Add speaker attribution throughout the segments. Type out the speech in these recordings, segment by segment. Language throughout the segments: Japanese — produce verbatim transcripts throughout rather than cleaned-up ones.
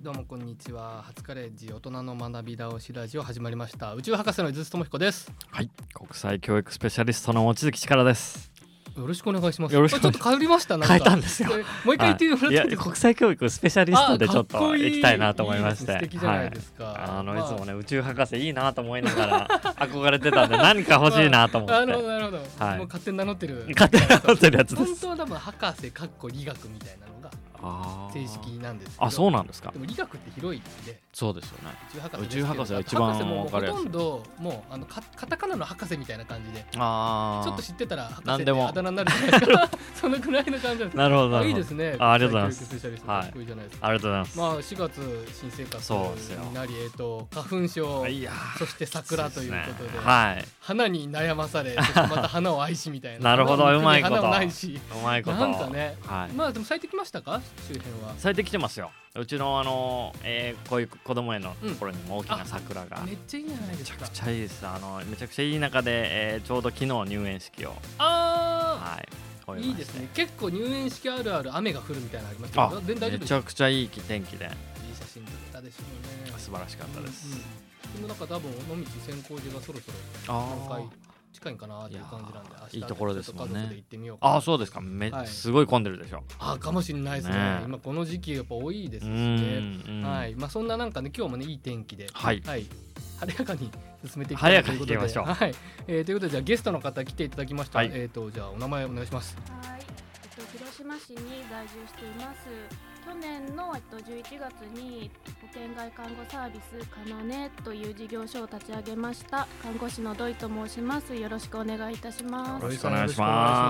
Speaker 1: どうもこんにちは。初カレッジ大人の学び直しラジオ始まりました。宇宙博士の井筒智彦です。
Speaker 2: はい、国際教育スペシャリストの望月力です。
Speaker 1: よろしくお願いします。
Speaker 2: よろしく。
Speaker 1: ちょっと変わりました。なんか
Speaker 2: 変えたんですよ。
Speaker 1: もう一回言ってもらっていいですか。
Speaker 2: いや、国際教育スペシャリストでちょっと行きたいなと思いまして。
Speaker 1: いいですね、素敵じゃないですか。
Speaker 2: はい、あの、まあ、いつもね宇宙博士いいなと思いながら憧れてたんで何か欲しいなと思って。
Speaker 1: なるほどなるほど。
Speaker 2: はい、
Speaker 1: もう勝手に名乗ってる。
Speaker 2: 勝手に名乗ってるやつです。
Speaker 1: 本当は多分博士かっこ理学みたいなのが正式なんですけど。
Speaker 2: あ、そうなんですか。
Speaker 1: でも理学って広いんで。
Speaker 2: そうですよね。
Speaker 1: 宇宙博士
Speaker 2: は一番分かりやすい。
Speaker 1: ほとんどもうあのカタカナの博士みたいな感じで、
Speaker 2: あ
Speaker 1: ちょっと知ってたら博士
Speaker 2: って
Speaker 1: あだ名になるじゃないですか。そのくらいの感じです。
Speaker 2: なるほどなるほど。
Speaker 1: いいですね。
Speaker 2: あ、ありがとうございます。
Speaker 1: スペシャリストかっこいいじゃないですか。
Speaker 2: はい、ありがとうございます。
Speaker 1: まあしがつ新生活になり、えっと花粉症、
Speaker 2: いや
Speaker 1: そして桜ということで、
Speaker 2: ね、はい、
Speaker 1: 花に悩まされ、そしてまた花を愛しみたいな。
Speaker 2: なるほど、うまいこと。
Speaker 1: 花をないし、
Speaker 2: うまいこと。
Speaker 1: なんかね、
Speaker 2: はい、
Speaker 1: まあでも咲いてきましたか、周辺は。
Speaker 2: 咲いてきてますよ。うちのあの、えー、こういう子供へのところにも大きな桜が、
Speaker 1: うん、めっちゃいいじゃないですか。
Speaker 2: めちゃくちゃいいです。あのめちゃくちゃいい中で、えー、ちょうど昨日入園式を、
Speaker 1: あ
Speaker 2: ー、はい、
Speaker 1: いいですね。結構入園式あるある雨が降るみたいなのありましたけど、大丈夫ですか。
Speaker 2: めちゃくちゃいい天気で、いい
Speaker 1: 写真撮れたでしょうね。
Speaker 2: 素晴らしかったです。
Speaker 1: うんうん、でもなんか多分尾道千光寺がそろそろ何回近いんかなっていう感じなんで、明日
Speaker 2: いいところですもんね。
Speaker 1: 行ってみようかな。
Speaker 2: あ、そうですか。め、はい、すごい混んでるでしょ。
Speaker 1: あ、かもしれないですね。ね、今この時期やっぱ多いですしね。はい、まあそんななんかね、今日もねいい天気で、はい、はい、晴れやかに進めていきたいということで、
Speaker 2: はい、
Speaker 1: はい、えー、ということでじゃあゲストの方来ていただきました。はい、えっとじゃあお名前お願いします。
Speaker 3: はい、えっと広島市に在住しています。去年の、えっと、じゅういちがつに保険外看護サービスかなねという事業所を立ち上げました看護師の土井と申します。よろしくお願いいたします。
Speaker 2: よろしくお願いします。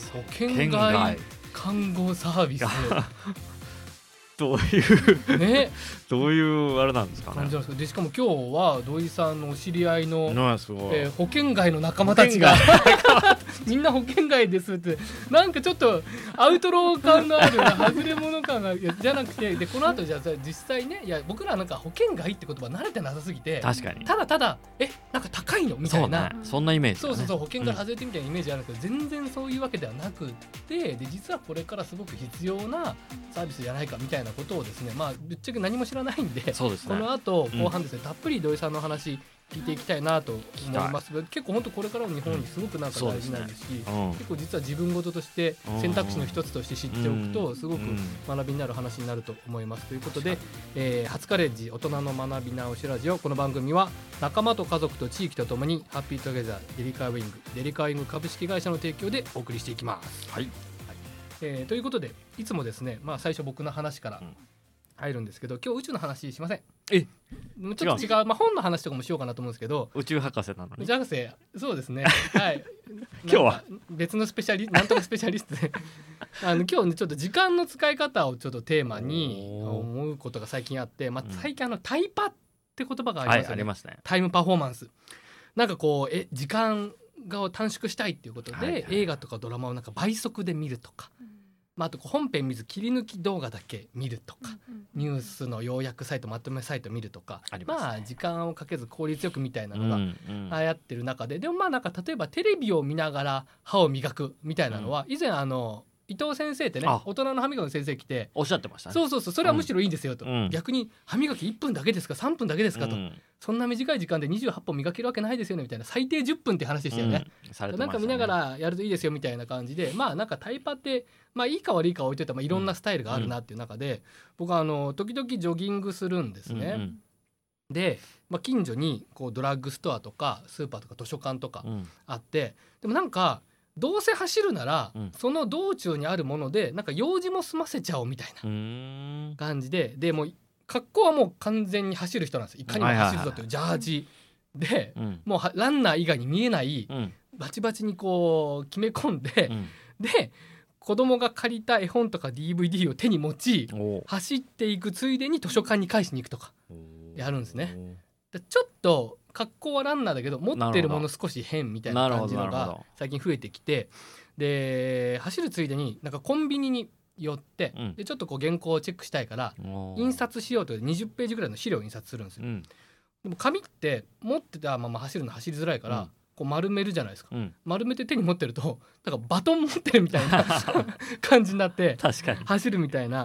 Speaker 1: 保険外看護サービス
Speaker 2: どういう
Speaker 1: ね、
Speaker 2: どういうあれなんですかね。
Speaker 1: でしかも今日は土井さんのお知り合いの、
Speaker 2: え
Speaker 1: ー、保険外の仲間たちがみんな保険外ですって、なんかちょっとアウトロー感のある外れ者感がじゃなくて、でこの後じゃあ実際ね、いや僕らなんか保険外って言葉慣れてなさすぎて、
Speaker 2: 確かに
Speaker 1: ただただえなんか高いのみたいな、
Speaker 2: そう、ね、そんなイメージ、ね、
Speaker 1: そうそうそう、保険から外れてみたいなイメージあるけど、うん、全然そういうわけではなくて、で実はこれからすごく必要なサービスじゃないかみたいなことをですね、まあぶっちゃけ何も知らないんで、
Speaker 2: そうですね、
Speaker 1: この後後半ですね、うん、たっぷり土井さんの話聞いていきたいなと思います。結構本当これからの日本にすごくなんか大事なんですし、うんですね、結構実は自分事として選択肢の一つとして知っておくとすごく学びになる話になると思います。ということで、えー、初カレッジ大人の学び直しラジオ、この番組は仲間と家族と地域とともにハッピートゥゲザーデリカウィングデリカウィング株式会社の提供でお送りしていきます。
Speaker 2: はい、はい、
Speaker 1: えー、ということでいつもですね、まあ、最初僕の話から入るんですけど、今日宇宙の話しません。
Speaker 2: え
Speaker 1: ちょっと違う、まあ、本の話とかもしようかなと思うんですけど、
Speaker 2: 宇宙博士なのに。
Speaker 1: 宇宙博士、そうですね、はい、
Speaker 2: 今日は
Speaker 1: 別のスペシャリなんとかスペシャリストであの今日ねちょっと時間の使い方をちょっとテーマに思うことが最近あって、まあ、最近あのタイパって言葉がありますよね、はい、
Speaker 2: ありますね。
Speaker 1: タイムパフォーマンス、なんかこうえ時間が短縮したいっていうことで、はいはい、映画とかドラマをなんか倍速で見るとか、まあ、あと本編見ず切り抜き動画だけ見るとか、うんうん、ニュースの要約サイトまとめサイト見るとか、ありますね、まあ時間をかけず効率よくみたいなのが流行ってる中で、うんうん、でもまあなんか例えばテレビを見ながら歯を磨くみたいなのは、うん、以前あの伊藤先生ってね、大人の歯磨きの先生来て
Speaker 2: おっしゃってましたね。
Speaker 1: そうそうそう、それはむしろいいんですよと、うん、逆に歯磨きいっぷんだけですかさんぷんだけですかと、うん、そんな短い時間でにじゅうはっぽん磨けるわけないですよねみたいな、最低じゅっぷんって話でしたよね、うん、されてましたね。なんか見ながらやるといいですよみたいな感じで、まあなんかタイパってまあいいか悪いか置いといたら、まあ、いろんなスタイルがあるなっていう中で、うん、僕はあの時々ジョギングするんですね、うんうん、で、まあ、近所にこうドラッグストアとかスーパーとか図書館とかあって、うん、でもなんかどうせ走るなら、うん、その道中にあるものでなんか用事も済ませちゃおうみたいな感じで、でもう格好はもう完全に走る人なんです。いかにも走るぞというジャージで、うん、もうランナー以外に見えない、うん、バチバチにこう決め込んで、うん、で子供が借りた絵本とか ディーブイディー を手に持ち走っていくついでに図書館に返しに行くとかやるんですね。でちょっと格好はランナーだけど持ってるもの少し変みたいな感じのが最近増えてきて、で走るついでになんかコンビニに寄って、うん、でちょっとこう原稿をチェックしたいから印刷しようとにじゅっページぐらいの資料を印刷するんですよ、うん、でも紙って持ってたまま走るの走りづらいから、うん、こう丸めるじゃないですか、うん、丸めて手に持ってるとなんかバトン持ってるみたいな感じになって
Speaker 2: 確かに
Speaker 1: 走るみたいな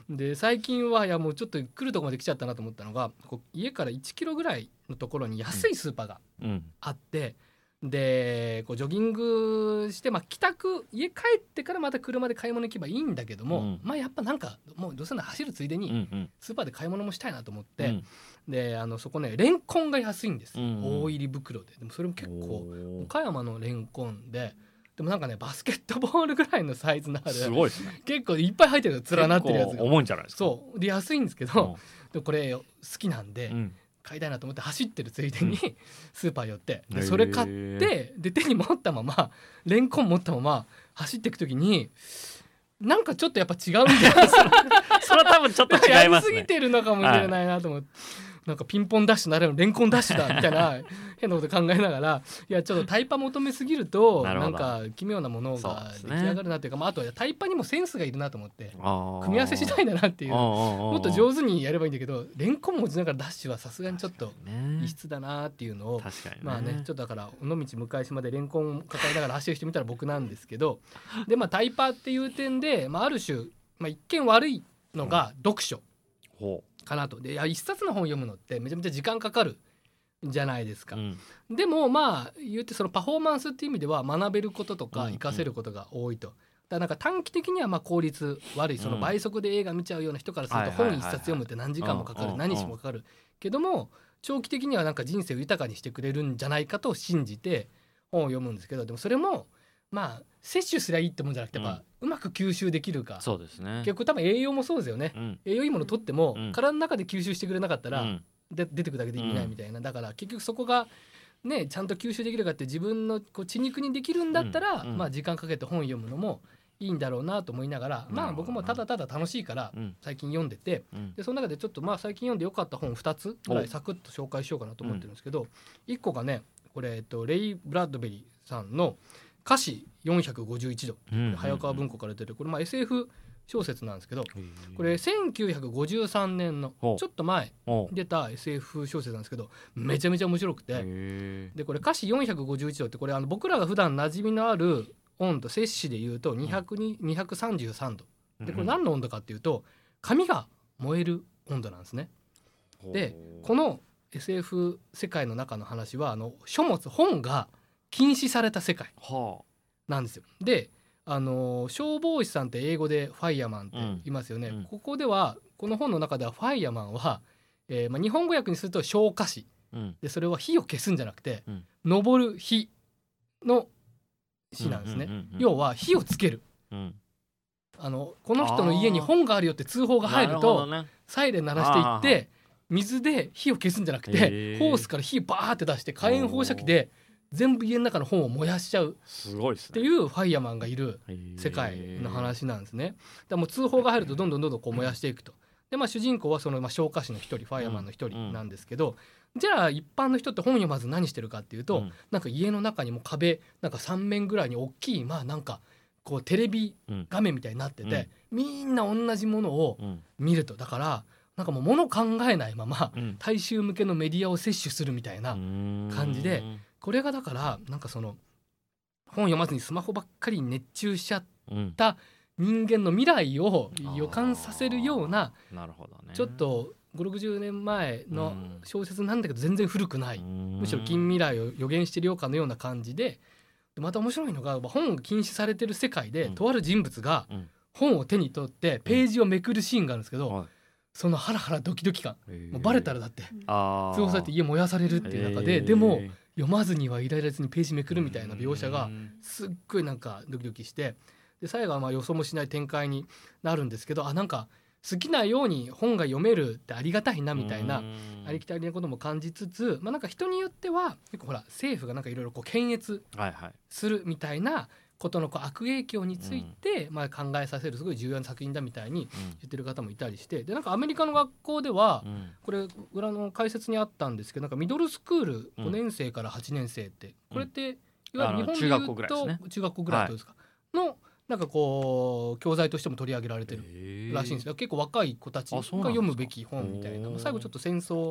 Speaker 1: で最近はいやもうちょっと来るとこまで来ちゃったなと思ったのが、こう家からいちキロぐらいのところに安いスーパーがあって、うん、でこうジョギングして、まあ、帰宅家帰ってからまた車で買い物行けばいいんだけども、うん、まあやっぱなんかもうどうせなら走るついでにスーパーで買い物もしたいなと思って、うん、であのそこねレンコンが安いんです、うん、大入り袋で。でもそれも結構岡山のレンコンで、でもなんかねバスケットボールぐらいのサイズのある、すごいですね、結構いっぱい入ってるの連なってるやつが
Speaker 2: 重いんじゃないですか。
Speaker 1: そうで安いんですけど、うん、でこれ好きなんで、うん、買いたいなと思って走ってるついでに、うん、スーパー寄ってでそれ買ってで手に持ったままレンコン持ったまま走っていくときになんかちょっとやっぱ違うんだよ
Speaker 2: それは多分ちょっと違いますね。
Speaker 1: やりすぎてるのかもしれないなと思って、はいなんかピンポンダッシュなれるレンコンダッシュだみたいな変なこと考えながらいやちょっとタイパ求めすぎるとなんか奇妙なものが出来上がるなっていうか、まあ、あとはタイパにもセンスがいるなと思って組み合わせしないんだなっていうもっと上手にやればいいんだけどレンコン持ちながらダッシュはさすがにちょっと異質だなっていうのを、ね、まあねちょっとだから尾道向島でレンコン抱えながら走る人見たら僕なんですけどでまあタイパっていう点で、まあ、ある種、まあ、一見悪いのが読書、うん、ほうかなと。でいや一冊の本を読むのってめちゃめちゃ時間かかるじゃないですか、うん、でもまあ言ってそのパフォーマンスっていう意味では学べることとか活かせることが多いと、うんうん、だからなんか短期的にはまあ効率悪いその倍速で映画見ちゃうような人からすると本一冊読むって何時間もかかる何日もかかるけども長期的にはなんか人生を豊かにしてくれるんじゃないかと信じて本を読むんですけど、でもそれもまあ摂取すりゃいいってもんじゃなくてやっぱうまく吸収できるか、
Speaker 2: そうですね、
Speaker 1: 結構多分栄養もそうですよね、うん、栄養いいもの取っても、うん、体の中で吸収してくれなかったら、うん、で出てくだけで意味ないみたいな、だから結局そこがねちゃんと吸収できるかって自分のこう血肉にできるんだったら、うんうん、まあ時間かけて本読むのもいいんだろうなと思いながら、まあ僕もただただ楽しいから最近読んでて、うん、でその中でちょっとまあ最近読んでよかった本ふたつぐらいサクッと紹介しようかなと思ってるんですけど、いっこがねこれ、えっと、レイ・ブラッドベリーさんの華氏よんひゃくごじゅういちど、うんうんうん、早川文庫から出てるこれまあ エスエフ 小説なんですけど、これせんきゅうひゃくごじゅうさんねんのちょっと前出た エスエフ 小説なんですけどめちゃめちゃ面白くて、でこれ華氏よんひゃくごじゅういちどってこれあの僕らが普段馴染みのある温度摂氏でいうとにひゃくに、にひゃくさんじゅうさんどでこれ何の温度かっていうと紙が燃える温度なんですね。でこの エスエフ 世界の中の話はあの書物本が禁止された世界なんですよ。であの消防士さんって英語でファイヤーマンって言いますよね、うん、ここではこの本の中ではファイヤーマンは、えーまあ、日本語訳にすると消火士、うん、でそれは火を消すんじゃなくて、うん、昇る火の火なんですね、うんうんうんうん、要は火をつける、うん、あのこの人の家に本があるよって通報が入ると、ね、サイレン鳴らしていって水で火を消すんじゃなくてホースから火バーって出して火炎放射器で全部家の中の本を燃やしちゃうっていうファイヤーマンがいる世界の話なんですね。でもう通報が入るとどんどんどんどんこう燃やしていくと。で、まあ、主人公はそのまあ消火士の一人ファイヤーマンの一人なんですけど、じゃあ一般の人って本読まず何してるかっていうと、なんか家の中にも壁なんかさん面ぐらいに大きいまあなんかこうテレビ画面みたいになってて、みんな同じものを見ると。だからなんかもう物考えないまま大衆向けのメディアを摂取するみたいな感じで、これがだからなんかその本読まずにスマホばっかりに熱中しちゃった人間の未来を予感させるような、ちょっとごじゅうろくじゅうねんまえの小説なんだけど全然古くない、むしろ近未来を予言してるようかのような感じで、また面白いのが本が禁止されてる世界でとある人物が本を手に取ってページをめくるシーンがあるんですけど、そのハラハラドキドキ感、もうバレたらだって通報されて家燃やされるっていう中で、でも読まずにはいられずにページめくるみたいな描写がすっごいなんかドキドキして、で最後はまあ予想もしない展開になるんですけど、あなんか好きなように本が読めるってありがたいなみたいなありきたりなことも感じつつ、まあなんか人によっては結構ほら政府がなんかいろいろこう検閲するみたいなことのこう悪影響についてまあ考えさせるすごい重要な作品だみたいに言ってる方もいたりして、でなんかアメリカの学校ではこれ裏の解説にあったんですけど、なんかミドルスクールごねん生からはちねん生ってこれっていわゆる日本でいうと中学校ぐらいですかのなんかこう教材としても取り上げられてるらしいんですよ。結構若い子たちが読むべき本みたいな、最後ちょっと戦争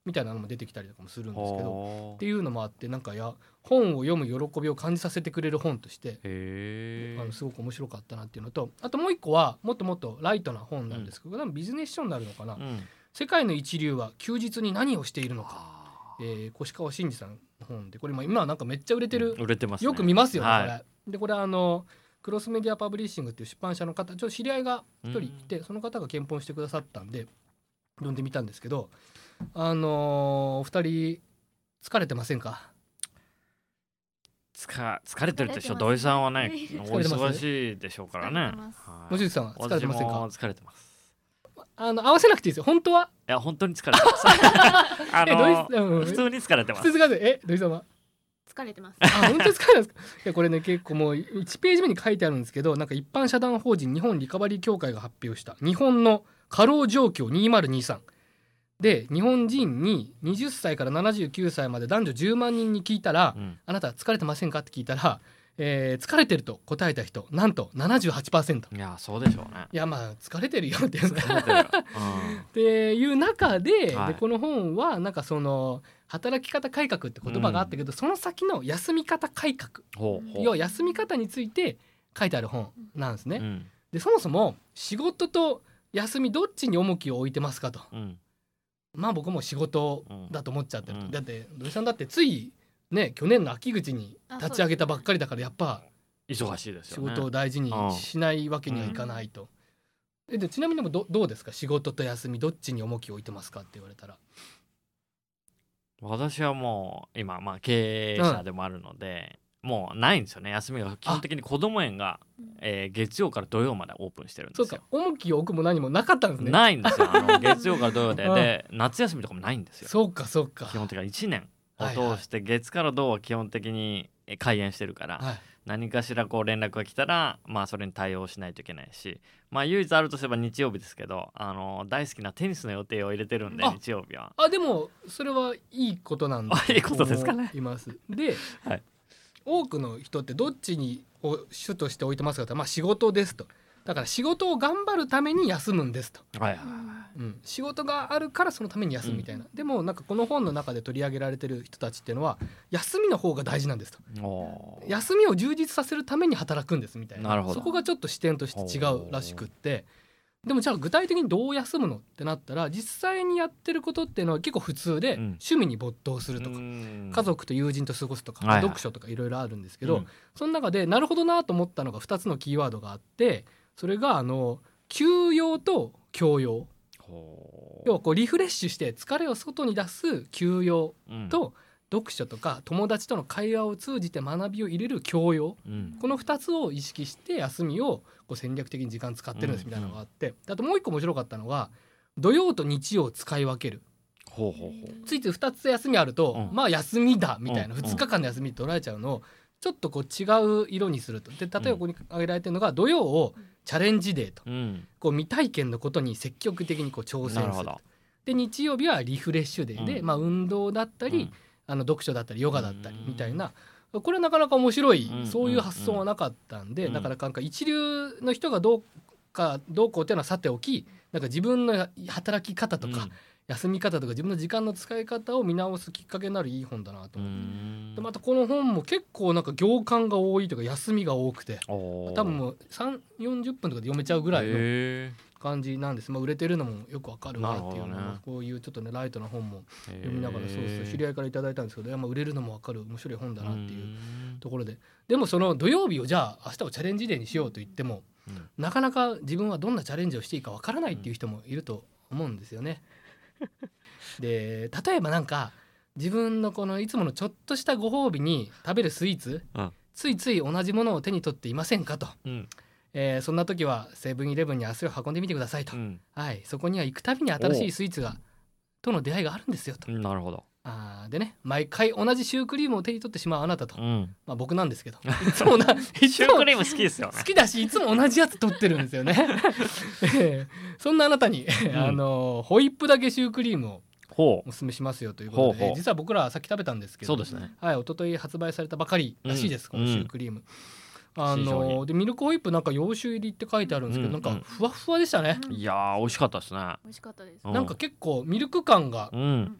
Speaker 1: みたいなのも出てきたりとかもするんですけどっていうのもあってなんかや本を読む喜びを感じさせてくれる本として
Speaker 2: へ
Speaker 1: あのすごく面白かったなっていうのとあともう一個はもっともっとライトな本なんですけど、うん、ビジネス書になるのかな、うん、世界の一流は休日に何をしているのか、えー、越川真司さんの本でこれ今はなんかめっちゃ売れてる、
Speaker 2: うん、売れてますね、
Speaker 1: よく見ますよね、
Speaker 2: はい、
Speaker 1: これでこれあのクロスメディアパブリッシングっていう出版社の方ちょっと知り合いが一人いて、うん、その方が検本してくださったんで読んでみたんですけどあのー、お二人疲れてませんか？
Speaker 2: つか疲れてるでしょ。土井さんはねお忙しいでしょうからね。
Speaker 1: 望月さんは疲れてませんか？
Speaker 2: 私も疲れてます。
Speaker 1: あの合わせなくていいですよ本当は。
Speaker 2: いや本当に疲れてますあのー、普通に疲れてます。
Speaker 1: 普通に疲れてえ土井さんは
Speaker 3: 疲れてます。
Speaker 1: あ本当に疲れてますか？いやこれね結構もういちページ目に書いてあるんですけどなんか一般社団法人日本リカバリー協会が発表した日本の過労状況にせんにじゅうさんで日本人にはたちからななじゅうきゅうさいまで男女じゅうまんにんに聞いたら、うん、あなた疲れてませんかって聞いたら、えー、疲れてると答えた人なんと ななじゅうはちパーセント。
Speaker 2: いやそうでしょうね。
Speaker 1: いやまあ疲れてるよっていう、うん、っていう中で、はい、でこの本はなんかその働き方改革って言葉があったけど、うん、その先の休み方改革、
Speaker 2: ほうほう
Speaker 1: 要は休み方について書いてある本なんですね、うん、でそもそも仕事と休みどっちに重きを置いてますかと、うん、まあ僕も仕事だと思っちゃってる、うん、だって土井さんだってついね去年の秋口に立ち上げたばっかりだからやっぱ
Speaker 2: 忙しいですよね。
Speaker 1: 仕事を大事にしないわけにはいかないと、うん、でちなみにも ど, どうですか仕事と休みどっちに重きを置いてますかって言われたら。
Speaker 2: 私はもう今まあ経営者でもあるので、うん、もうないんですよね休みが。基本的に子ども園が、えー、月曜から土曜までオープンしてるんですよ。
Speaker 1: そうか重きを置くも何もなかったんですね。
Speaker 2: ないんですよあの月曜から土曜で、うん、で夏休みとかもないんですよ。
Speaker 1: そうかそうか。
Speaker 2: 基本的にいちねんを通して月から土は基本的に開園してるから、はい、何かしらこう連絡が来たらまあそれに対応しないといけないし、まあ唯一あるとすれば日曜日ですけどあの大好きなテニスの予定を入れてるんで日曜日は。
Speaker 1: あでもそれはいいことなんだ
Speaker 2: いいことですかね。
Speaker 1: いますで、はい、多くの人ってどっちにを主として置いてますかと、まあ、仕事ですと。だから仕事を頑張るために休むんですと、はいはいはいうん、仕事があるからそのために休むみたいな、うん、でもなんかこの本の中で取り上げられてる人たちっていうのは休みの方が大事なんですと。休みを充実させるために働くんですみたい な, なるほどそこがちょっと視点として違うらしくって、でもじゃあ具体的にどう休むのってなったら実際にやってることっていうのは結構普通で、うん、趣味に没頭するとか家族と友人と過ごすとか、はいはい、読書とかいろいろあるんですけど、うん、その中でなるほどなと思ったのがふたつのキーワードがあって、それがあの休養と教養。要はこうリフレッシュして疲れを外に出す休養と、うん、読書とか友達との会話を通じて学びを入れる教養、うん、このふたつを意識して休みをこう戦略的に時間使ってるんですみたいなのがあって、うんうん、あともう一個面白かったのが土曜と日曜を使い分ける。ほうほうほうついついふたつ休みあると、うん、まあ休みだみたいな、うん、ふつかかんの休みって捉えちゃうのをちょっとこう違う色にすると。で例えばここに挙げられてるのが土曜をチャレンジデーと、うん、こう未体験のことに積極的にこう挑戦する。で日曜日はリフレッシュデーで、うんまあ、運動だったり、うん、あの読書だったりヨガだったりみたいな、うん、これはなかなか面白い、うん、そういう発想はなかったんで、うん、なかなか一流の人がどうかどうこうっていうのはさておき、なんか自分の働き方とか、うん休み方とか自分の時間の使い方を見直すきっかけになるいい本だなと思って。でまたこの本も結構なんか行間が多いというか休みが多くて多分もうさんじゅう、よんじゅっぷんとかで読めちゃうぐらいの感じなんです。まあ、売れてるのもよくわかるなっていうのは、ね、こういうちょっとねライトな本も読みながらそうそう知り合いからいただいたんですけど、いやまあ売れるのもわかる面白い本だなっていうところで、でもその土曜日をじゃあ明日をチャレンジデーにしようと言っても、うん、なかなか自分はどんなチャレンジをしていいかわからないっていう人もいると思うんですよね。で例えばなんか自分のこのいつものちょっとしたご褒美に食べるスイーツ、うん、ついつい同じものを手に取っていませんかと、うんえー、そんな時はセブンイレブンに足を運んでみてくださいと、うんはい、そこには行くたびに新しいスイーツがとの出会いがあるんですよと。
Speaker 2: なるほど。
Speaker 1: あでね毎回同じシュークリームを手に取ってしまうあなたと、うんまあ、僕なんですけどいつもな
Speaker 2: シュークリーム好きですよね。
Speaker 1: 好きだしいつも同じやつ取ってるんですよね、えー、そんなあなたに、うん、あのホイップだけシュークリームをおすすめしますよということで、ほうほう実は僕らさっき食べたんですけど、
Speaker 2: そうですね、
Speaker 1: はい、一昨日発売されたばかりらしいです、うん、このシュークリーム、うん、あのでミルクホイップなんか洋酒入りって書いてあるんですけど、うん、なんかふわふわでしたね、
Speaker 2: うん、いやー美味しかったですね。
Speaker 3: 美味しかったです。
Speaker 1: なんか結構ミルク感が、うん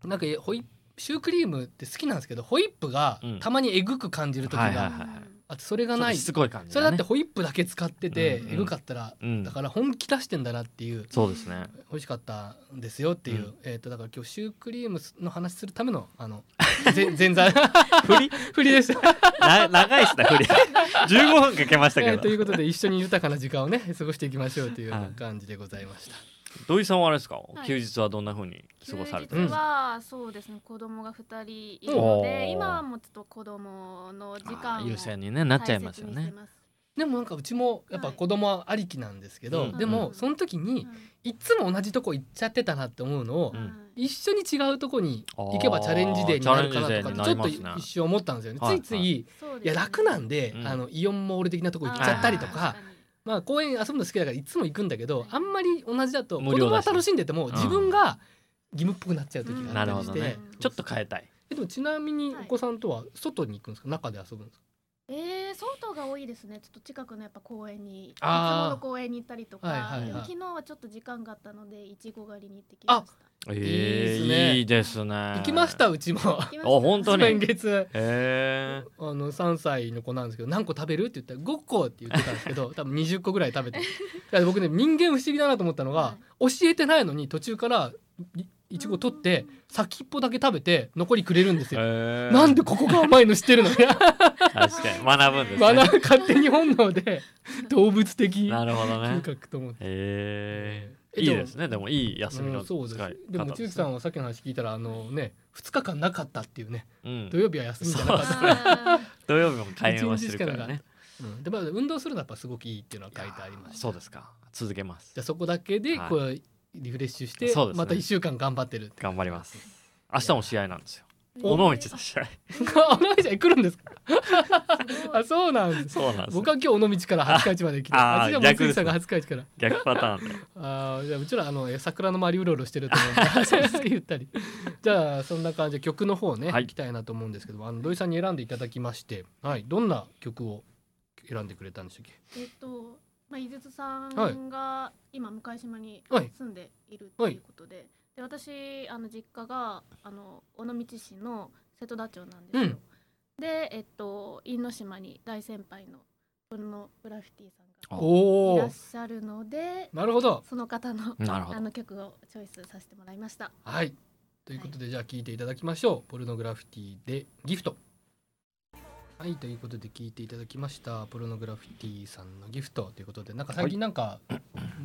Speaker 1: なんかホイップシュークリームって好きなんですけどホイップがたまにえぐく感じる時が、はいはいはい、あとそれがない
Speaker 2: しつこい感じ、ね、
Speaker 1: それだってホイップだけ使ってて、うんうん、えぐかったら、うん、だから本気出してんだなっていう、
Speaker 2: そうですね
Speaker 1: 美味しかったんですよっていう、うん、えー、とだから今日シュークリームの話するためのあの前座
Speaker 2: 振り
Speaker 1: 振りでした
Speaker 2: 長いっすね振りじゅうごふんかけましたけど、えー、
Speaker 1: ということで一緒に豊かな時間をね過ごしていきましょうというような感じでございました。
Speaker 2: 土井さんはあれですか、はい、休日はどんな風に過ごされてるんですか？
Speaker 3: 休日はそうですね、子供がふたりいるので今はもうちょっと子供の時間を
Speaker 2: 優先に、ね、なっちゃいますよね。
Speaker 1: でもなんかうちもやっぱ子供はありきなんですけど、はい、でもその時にいつも同じとこ行っちゃってたなって思うのを、うん、一緒に違うとこに行けばチャレンジデーになるかなとかちょっと一瞬思ったんですよね、はい、ついつい、はい、いや楽なんで、うん、あのイオンモール的なとこ行っちゃったりとか、まあ公園遊ぶの好きだからいつも行くんだけど、あんまり同じだと子供は楽しんでても自分が義務っぽくなっちゃう時があったりして、うんね、
Speaker 2: ちょっと変えたい。
Speaker 1: でもちなみにお子さんとは外に行くんですか、中で遊ぶんですか？
Speaker 3: えー、外が多いですね。ちょっと近くのやっぱ公園にいつもの公園に行ったりとか、はいはいはい、でも昨日はちょっと時間があったのでいちご狩りに行ってきました。
Speaker 2: えー、いいですね。
Speaker 1: 行きましたうちも。あ
Speaker 2: 本当に。
Speaker 1: 先月、
Speaker 2: えー、
Speaker 1: あのさんさいの子なんですけど何個食べるって言ったらごこって言ってたんですけど多分にじゅっこぐらい食べて僕ね人間不思議だなと思ったのが、はい、教えてないのに途中からいちご取って先っぽだけ食べて残りくれるんですよ、えー、なんでここが甘いの知ってるの確か
Speaker 2: に学ぶんですね。
Speaker 1: 学ぶ勝手に本能で動物的
Speaker 2: なるほどね。
Speaker 1: 嗅覚と思って、
Speaker 2: えーいいですね。でもいい休みの使い方ですね。
Speaker 1: でも千秋さんはさっきの話聞いたらあのねふつかかんなかったっていうね、うん、土曜日は休みじゃなかった
Speaker 2: 土曜日も開演はしてるからね。
Speaker 1: うん、でも運動するのはやっぱすごくいいっていうのは書いてありました。
Speaker 2: そうですか。続けます。
Speaker 1: じゃあそこだけでこう、はい、リフレッシュして、ね、またいっしゅうかん頑張ってるって。
Speaker 2: 頑張ります。明日も試合なんですよ。尾道の試合
Speaker 1: 尾道へ来るんですかあそうなんです。
Speaker 2: そうなんです。
Speaker 1: 僕は今日尾道から廿日市まで来て、あっちが松井さんが廿日市から
Speaker 2: 逆パターンで
Speaker 1: あじゃあうちらあの桜の周りうろうろしてると思う言ったりじゃあそんな感じで曲の方ね、はい、行きたいなと思うんですけど、あの土井さんに選んでいただきまして、はい、どんな曲を選んでくれたんでしたっけ？
Speaker 3: えっとまあ、井筒さんが今向島に住んでいるということで、はいはいで私あの実家があの尾道市の瀬戸田町なんですよ、うん、でえっと因島に大先輩のポルノグラフィティさんがいらっしゃるので、
Speaker 1: なるほど
Speaker 3: その方のあの曲をチョイスさせてもらいました。
Speaker 1: はいということで、はい、じゃあ聴いていただきましょう。ポルノグラフィティでギフト。はいということで聴いていただきましたポルノグラフィティさんのギフトということで、なんか最近なんか、はい、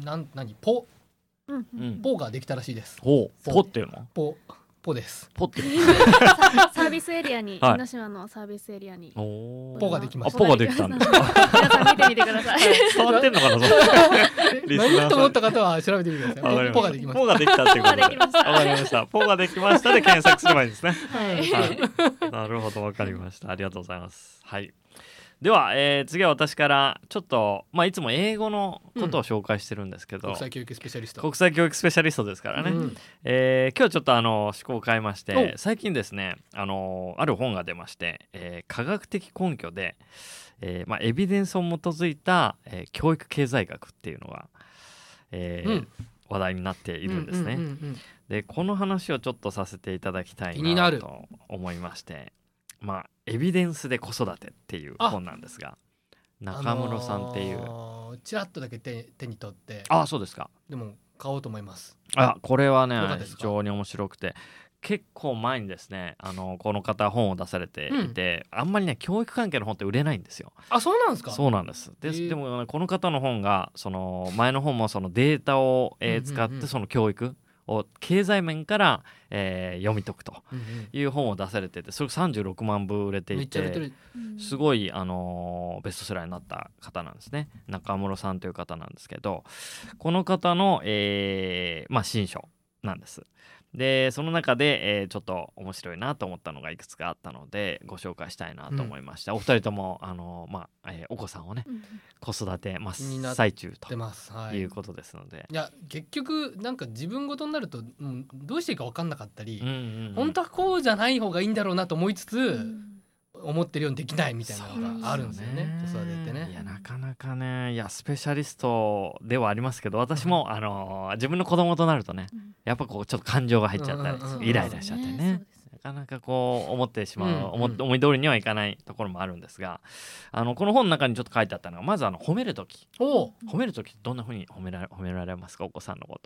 Speaker 1: なん何ポうんうん、ポができたらしいです。
Speaker 2: ポポっていうの？
Speaker 1: ポポです。
Speaker 2: ポって
Speaker 3: サービスエリアに、はい、稲島のサービスエリアに
Speaker 1: ポができました。
Speaker 2: ポができたんだ。
Speaker 3: 皆さん見てみてください。
Speaker 2: 変わってんのかな。
Speaker 1: 何と思った方は調べてみてください。ポができました。
Speaker 2: ポができたっていうことで。わかりました。ポができましたで検索すればいいんですね。
Speaker 3: はい。
Speaker 2: はい、なるほどわかりました。ありがとうございます。はい。では、えー、次は私からちょっと、まあ、いつも英語のことを紹介してるんですけど、
Speaker 1: うん、国際教育スペシャリスト
Speaker 2: 国際教育スペシャリストですからね、うんえー、今日ちょっとあの趣向を変えまして最近ですね あのある本が出まして、えー、科学的根拠で、えーまあ、エビデンスを基づいた、えー、教育経済学っていうのが、えーうん、話題になっているんですね、うんうんうんうん、でこの話をちょっとさせていただきたいなと思いましてまあ、エビデンスで子育てっていう本なんですが中室さんっていう、あ
Speaker 1: のー、ちらっとだけ 手, 手に取って
Speaker 2: あそうですか。
Speaker 1: でも買おうと思います。
Speaker 2: あこれはね非常に面白くて結構前にですねあのこの方本を出されていて、うん、あんまりね教育関係の本って売れないんですよ。
Speaker 1: あそうなんですか。
Speaker 2: そうなんです。で、でも、ね、この方の本がその前の本もそのデータを、えー、使ってその教育を経済面から、えー、読み解くという本を出されててそれさんじゅうろくまんぶ売れていてすごい、あのー、ベストセラーになった方なんですね。中室さんという方なんですけどこの方の、えーまあ、新書なんです。でその中で、えー、ちょっと面白いなと思ったのがいくつかあったのでご紹介したいなと思いました、うん、お二人とも、あのーまあえー、お子さんをね、うん、子育て真っ最中ということですので、はい、
Speaker 1: いや結局なんか自分ごとになると、うん、どうしていいか分かんなかったり、うんうんうん、本当はこうじゃない方がいいんだろうなと思いつつ、うん思ってるようにできないみたいなのがあるんですよね、子育てってね。
Speaker 2: いやなかなかね、いやスペシャリストではありますけど、私も、うん、あの自分の子供となるとね、うん、やっぱこうちょっと感情が入っちゃったり、うんうんうん、イライラしちゃってね、なかなかこう思ってしまう、うんうん、思, 思い通りにはいかないところもあるんですが、あのこの本の中にちょっと書いてあったのが、まずあの褒めるとき、褒めるときどんな風に褒められ、褒められますか、お子さんのこと。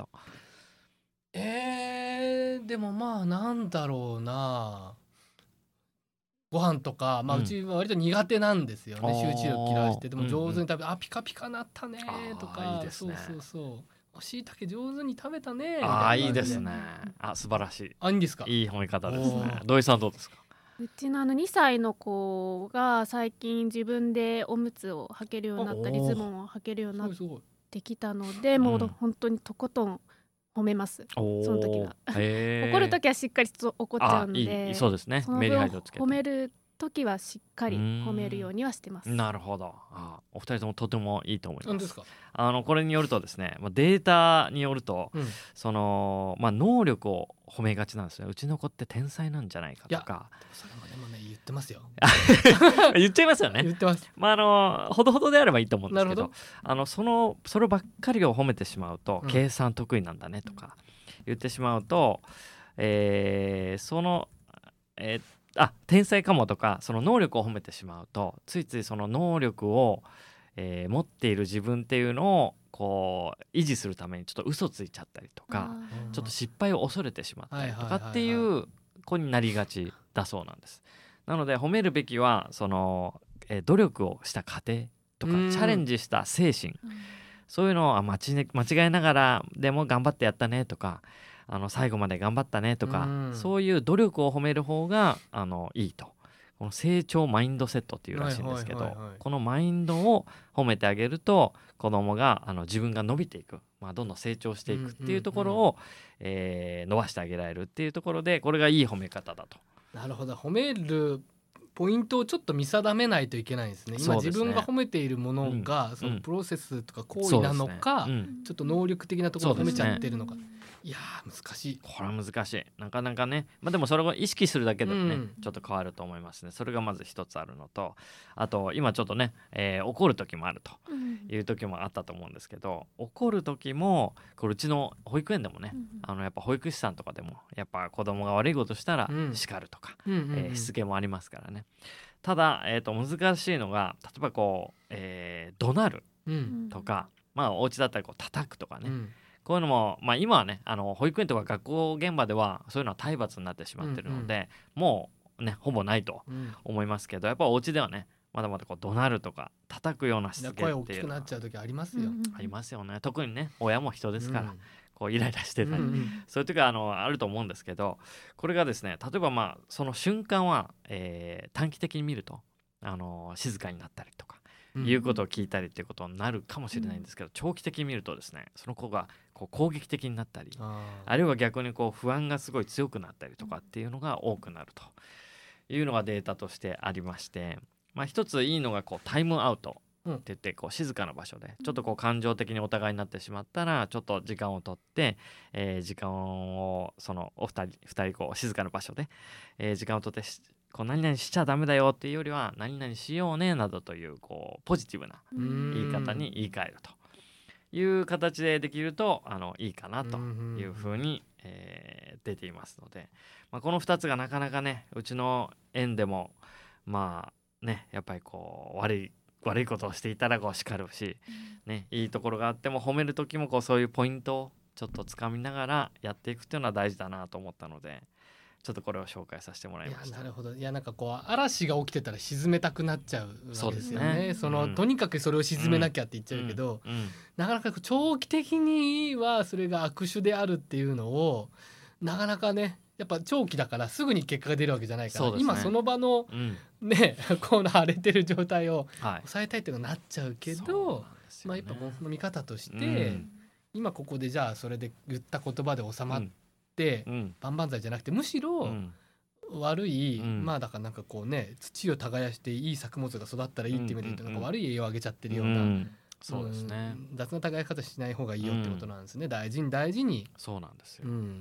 Speaker 1: えー、でもまあなんだろうな、ご飯とか、まあ、うちは割と苦手なんですよね、うん、集中力切らして。でも上手に食べて、うんうん、あピカピカなったねとか、
Speaker 2: いいですね、
Speaker 1: そうそうそう、しいたけ上手に食べたねみたい
Speaker 2: な。あいいですね、あ素晴らしい、
Speaker 1: あいいんですか、
Speaker 2: いい褒め方ですね。土井さんどうですか。
Speaker 3: うちのあのにさいの子が最近自分でおむつを履けるようになったりズボンを履けるようになってきたので、もう本当にとことん褒めます、その時は。怒る時はしっかりと怒っちゃうので、
Speaker 2: いいそうですね、メリハリをつけて
Speaker 3: 褒める時はしっかり褒めるようにはしてます。
Speaker 2: なるほど、あお二人ともとてもいいと思います。
Speaker 1: 何ですか。
Speaker 2: あのこれによるとですね、データによると、うん、そのまあ、能力を褒めがちなんですよ。うちの子って天才なんじゃないかとか。
Speaker 1: それもでもね言ってますよ
Speaker 2: 言っちゃいますよね。
Speaker 1: 言ってます。
Speaker 2: まああのほどほどであればいいと思うんですけど、
Speaker 1: なるほど、
Speaker 2: あのそのそればっかりを褒めてしまうと、うん、計算得意なんだねとか言ってしまうと、えー、そのえーあ天才かもとか、その能力を褒めてしまうと、ついついその能力を、えー、持っている自分っていうのをこう維持するためにちょっと嘘ついちゃったりとか、ちょっと失敗を恐れてしまったりとかっていう子になりがちだそうなんです。なので褒めるべきはその、えー、努力をした過程とかチャレンジした精神、そういうのを間違えながらでも頑張ってやったねとか、あの最後まで頑張ったねとか、うそういう努力を褒める方があのいいと。この成長マインドセットっていうらしいんですけど、はいはいはいはい、このマインドを褒めてあげると子供があの自分が伸びていく、まあ、どんどん成長していくっていうところを、うんうんうん、えー、伸ばしてあげられるっていうところで、これがいい褒め方だと。
Speaker 1: なるほど、褒めるポイントをちょっと見定めないといけないですね。今自分が褒めているものが そ, ね、そのプロセスとか行為なのか、うんねうん、ちょっと能力的なところを褒めちゃってるのか、いや難しい。
Speaker 2: これは難しい、なかなかね、まあ、でもそれを意識するだけでもね、うん、ちょっと変わると思いますね。それがまず一つあるのと、あと今ちょっとね、えー、怒る時もあるという時もあったと思うんですけど、うん、怒る時もこれうちの保育園でもね、うん、あのやっぱ保育士さんとかでもやっぱ子供が悪いことしたら叱るとか、うん、えー、しつけもありますからね。ただ、えー、と難しいのが、例えばこう、えー、怒鳴るとか、うん、まあお家だったらこう叩くとかね、うん、こういうのも、まあ、今はね、あの保育園とか学校現場ではそういうのは体罰になってしまってるので、うんうん、もうねほぼないと思いますけど、やっぱお家ではねまだまだこう怒鳴るとか叩くようなしつけっていうのは
Speaker 1: 声大きくなっちゃう時ありますよ、うん、
Speaker 2: ありますよね。特にね親も人ですから、うん、こうイライラしてたり、うんうん、そういう時はあのあると思うんですけど、これがですね、例えばまあその瞬間は、えー、短期的に見るとあの静かになったりとか、うん、言うことを聞いたりっていうことになるかもしれないんですけど、うん、長期的に見るとですね、その子がこう攻撃的になったり、 あ, あるいは逆にこう不安がすごい強くなったりとかっていうのが多くなるというのがデータとしてありまして、まあ、一ついいのがこうタイムアウトって言って、こう静かな場所でちょっとこう感情的にお互いになってしまったらちょっと時間をとって、えー、時間をそのお二人二人こう静かな場所で、えー、時間をとってこう何々しちゃダメだよっていうよりは何々しようねなどという、こうポジティブな言い方に言い換えるという形でできるとあのいいかなというふうに、えー、出ていますので、まあ、このふたつがなかなかねうちの園でもまあねやっぱりこう悪い悪いことをしていたらこう叱るし、ね、いいところがあっても褒める時もこうそういうポイントをちょっとつかみながらやっていくっていうのは大事だなと思ったので、ちょっとこれを紹介させてもらいました。
Speaker 1: いやなるほど。いやなんかこう嵐が起きてたら沈めたくなっちゃうわけですよね。 そ, ねその、うん、とにかくそれを沈めなきゃって言っちゃうけど、うんうん、なかなか長期的にはそれが悪手であるっていうのをなかなかねやっぱ長期だからすぐに結果が出るわけじゃないから、ね、今その場の、うん、ねこの荒れてる状態を抑えたいっていうのになっちゃうけど、はいね、まあやっぱ僕の見方として、うん、今ここでじゃあそれで言った言葉で収まって、うん、万々歳じゃなくてむしろ、うん悪い、うん、まあだからなんかこうね土を耕していい作物が育ったらいいっていう意味で言うと、なんか悪い栄養をあげちゃってるような、うん、
Speaker 2: そうですね、
Speaker 1: 雑な耕い方しない方がいいよってことなんですね、うん、大事に大事に
Speaker 2: そうなんですよ、
Speaker 1: うん、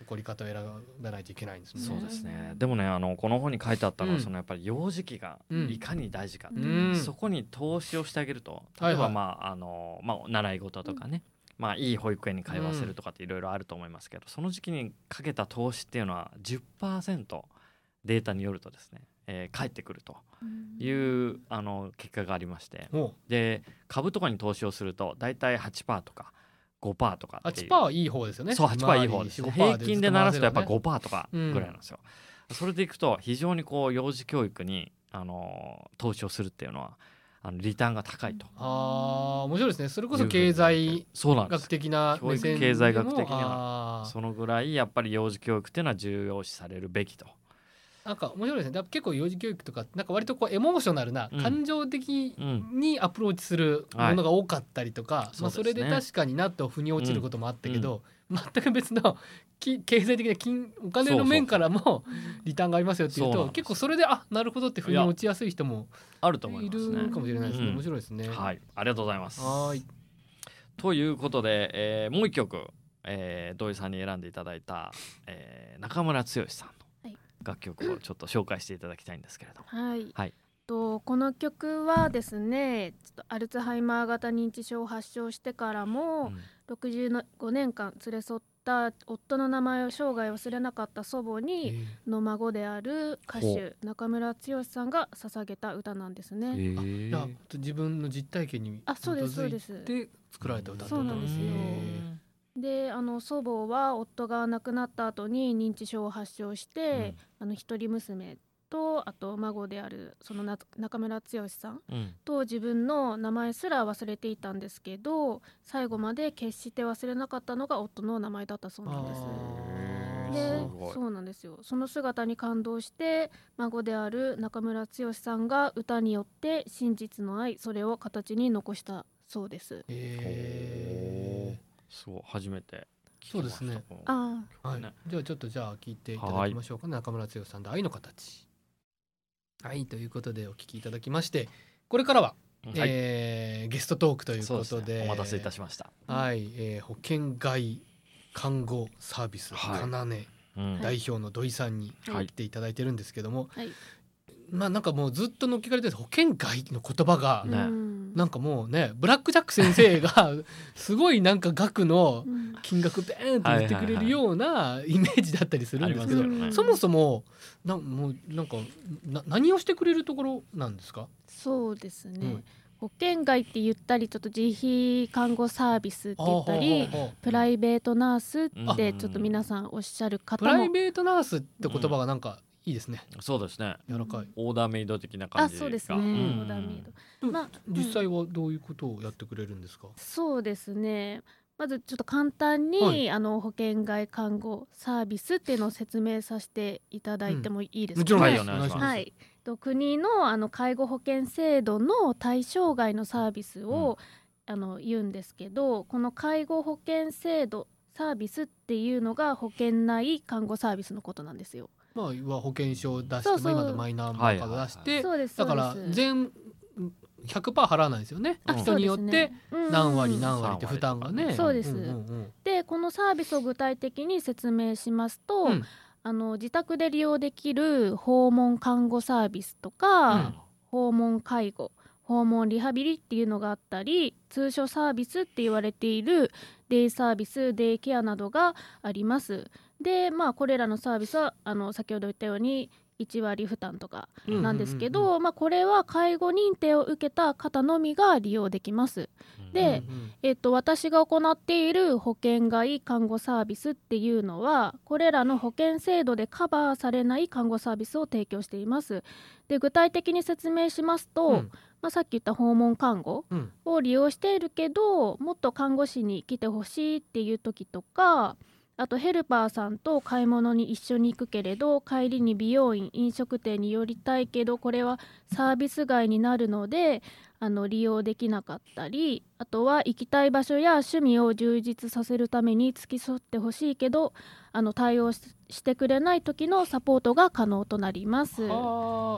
Speaker 1: 残り方を選ばないといけないんですね。
Speaker 2: そうですね。でもねあのこの本に書いてあったのは、うん、そのやっぱり幼児期がいかに大事かっていう、うん、そこに投資をしてあげると、例えば、まああのまあ、習い事とかね、うん、まあ、いい保育園に通わせるとかっていろいろあると思いますけど、うん、その時期にかけた投資っていうのは じゅっパーセント データによるとですね、えー、返ってくるという、うん、あの結果がありまして、で株とかに投資をするとだいたい はちパーセント とか ごパーセント とかっていう
Speaker 1: はちパーセント はいい方ですよね。
Speaker 2: そう はちパーセント いい方です、ね、平均でならすとやっぱ ごパーセント とかぐらいなんですよ、うん、それでいくと非常にこう幼児教育にあの投資をするっていうのはあのリターンが高いと。
Speaker 1: あ面白いですね。それこそ経済学的な目線
Speaker 2: 経済学的にはそのぐらいやっぱり幼児教育っていうのは重要視されるべきと。
Speaker 1: なんか面白いですね。結構幼児教育とかなんか割とこうエモーショナルな、うん、感情的にアプローチするものが多かったりとか、はい、まあ、それで確かになと腑に落ちることもあったけど、うん、全く別の経済的な金お金の面からもリターンがありますよっていうと、結構それであなるほどって腑に落ちやすい人も
Speaker 2: あると思いますね。
Speaker 1: いるかもしれないですね。面白いですね、
Speaker 2: うん、はい、ありがとうございます。
Speaker 1: はい
Speaker 2: ということで、えー、もう一曲、えー、土井さんに選んでいただいた、えー、中村剛さん楽曲をちょっと紹介していただきたいんですけれども、
Speaker 3: はい、はい、とこの曲はですね、ちょっとアルツハイマー型認知症を発症してからも、うん、ろくじゅうごねんかん連れ添った夫の名前を生涯忘れなかった祖母にの孫である歌手中村剛さんが捧げた歌なんですね。
Speaker 1: いや自分の実体験に基づいて作られた歌だったんですね。
Speaker 3: であの祖母は夫が亡くなった後に認知症を発症して、うん、あの一人娘とあと孫であるそのな中村剛さん、うん、と自分の名前すら忘れていたんですけど、最後まで決して忘れなかったのが夫の名前だったそうなんです。で、そうなんですよ。その姿に感動して孫である中村剛さんが歌によって真実の愛、それを形に残したそうです。
Speaker 2: へー、そう初めて聞きました。
Speaker 1: そうですね。
Speaker 3: あ、
Speaker 1: はい、じゃあちょっとじゃあ聞いていただきましょうか、ね、中村剛さんで愛の形。はいということでお聞きいただきまして、これからは、はい、えー、ゲストトークということで、
Speaker 2: ね、お待たせいたしました。
Speaker 1: はい、えー、保険外看護サービスかなね代表の土井さんに来ていただいてるんですけども、はいはい、まあなんかもうずっとのっけから出て保険外の言葉が、ね、なんかもうねブラックジャック先生がすごいなんか額の金額ベーンと言ってくれるようなイメージだったりするんですけど、ね、そもそもなもうなんかな何をしてくれるところなんですか？
Speaker 3: そうですね、うん、保険外って言ったりちょっと自費看護サービスって言ったりプライベートナースってちょっと皆さんおっしゃる方も、
Speaker 1: プライベートナースって言葉がなんかいいですね。
Speaker 2: そうですね。
Speaker 1: 柔らかい。
Speaker 2: オーダーメイド的な感じが。
Speaker 3: あ、そうですね。オーダーメイド。
Speaker 1: まあ実際はどういうことをやってくれるんですか？
Speaker 3: そうですね。まずちょっと簡単に、はい、あの保険外看護サービスっていうのを説明させていただいてもいいですか？
Speaker 1: もちろんはい、お願いします。
Speaker 3: はい。と国のあの介護保険制度の対象外のサービスを、うん、あの言うんですけど、この介護保険制度サービスっていうのが保険内看護サービスのことなんですよ。
Speaker 1: まあ、保険証を出してそうそう今のマイナンバーカード出して、はいはい、だから全 ひゃくパーセント 払わないですよね、うん、人によって何割何割って負担がね。
Speaker 3: そうです、うんうんうん、でこのサービスを具体的に説明しますと、うん、あの自宅で利用できる訪問看護サービスとか、うん、訪問介護、訪問リハビリっていうのがあったり、通所サービスって言われているデイサービス、デイケアなどがあります。でまあこれらのサービスはあの先ほど言ったようにいちわり負担とかなんですけど、うんうんうんうん、まあ、これは介護認定を受けた方のみが利用できます。で、うんうん、えっと、私が行っている保険外看護サービスっていうのはこれらの保険制度でカバーされない看護サービスを提供しています。で具体的に説明しますと、うん、まあ、さっき言った訪問看護を利用しているけど、うん、もっと看護師に来てほしいっていう時とか、あとヘルパーさんと買い物に一緒に行くけれど帰りに美容院、飲食店に寄りたいけどこれはサービス外になるのであの利用できなかったり、あとは行きたい場所や趣味を充実させるために付き添ってほしいけどあの対応 し, してくれない時のサポートが可能となります。
Speaker 1: あ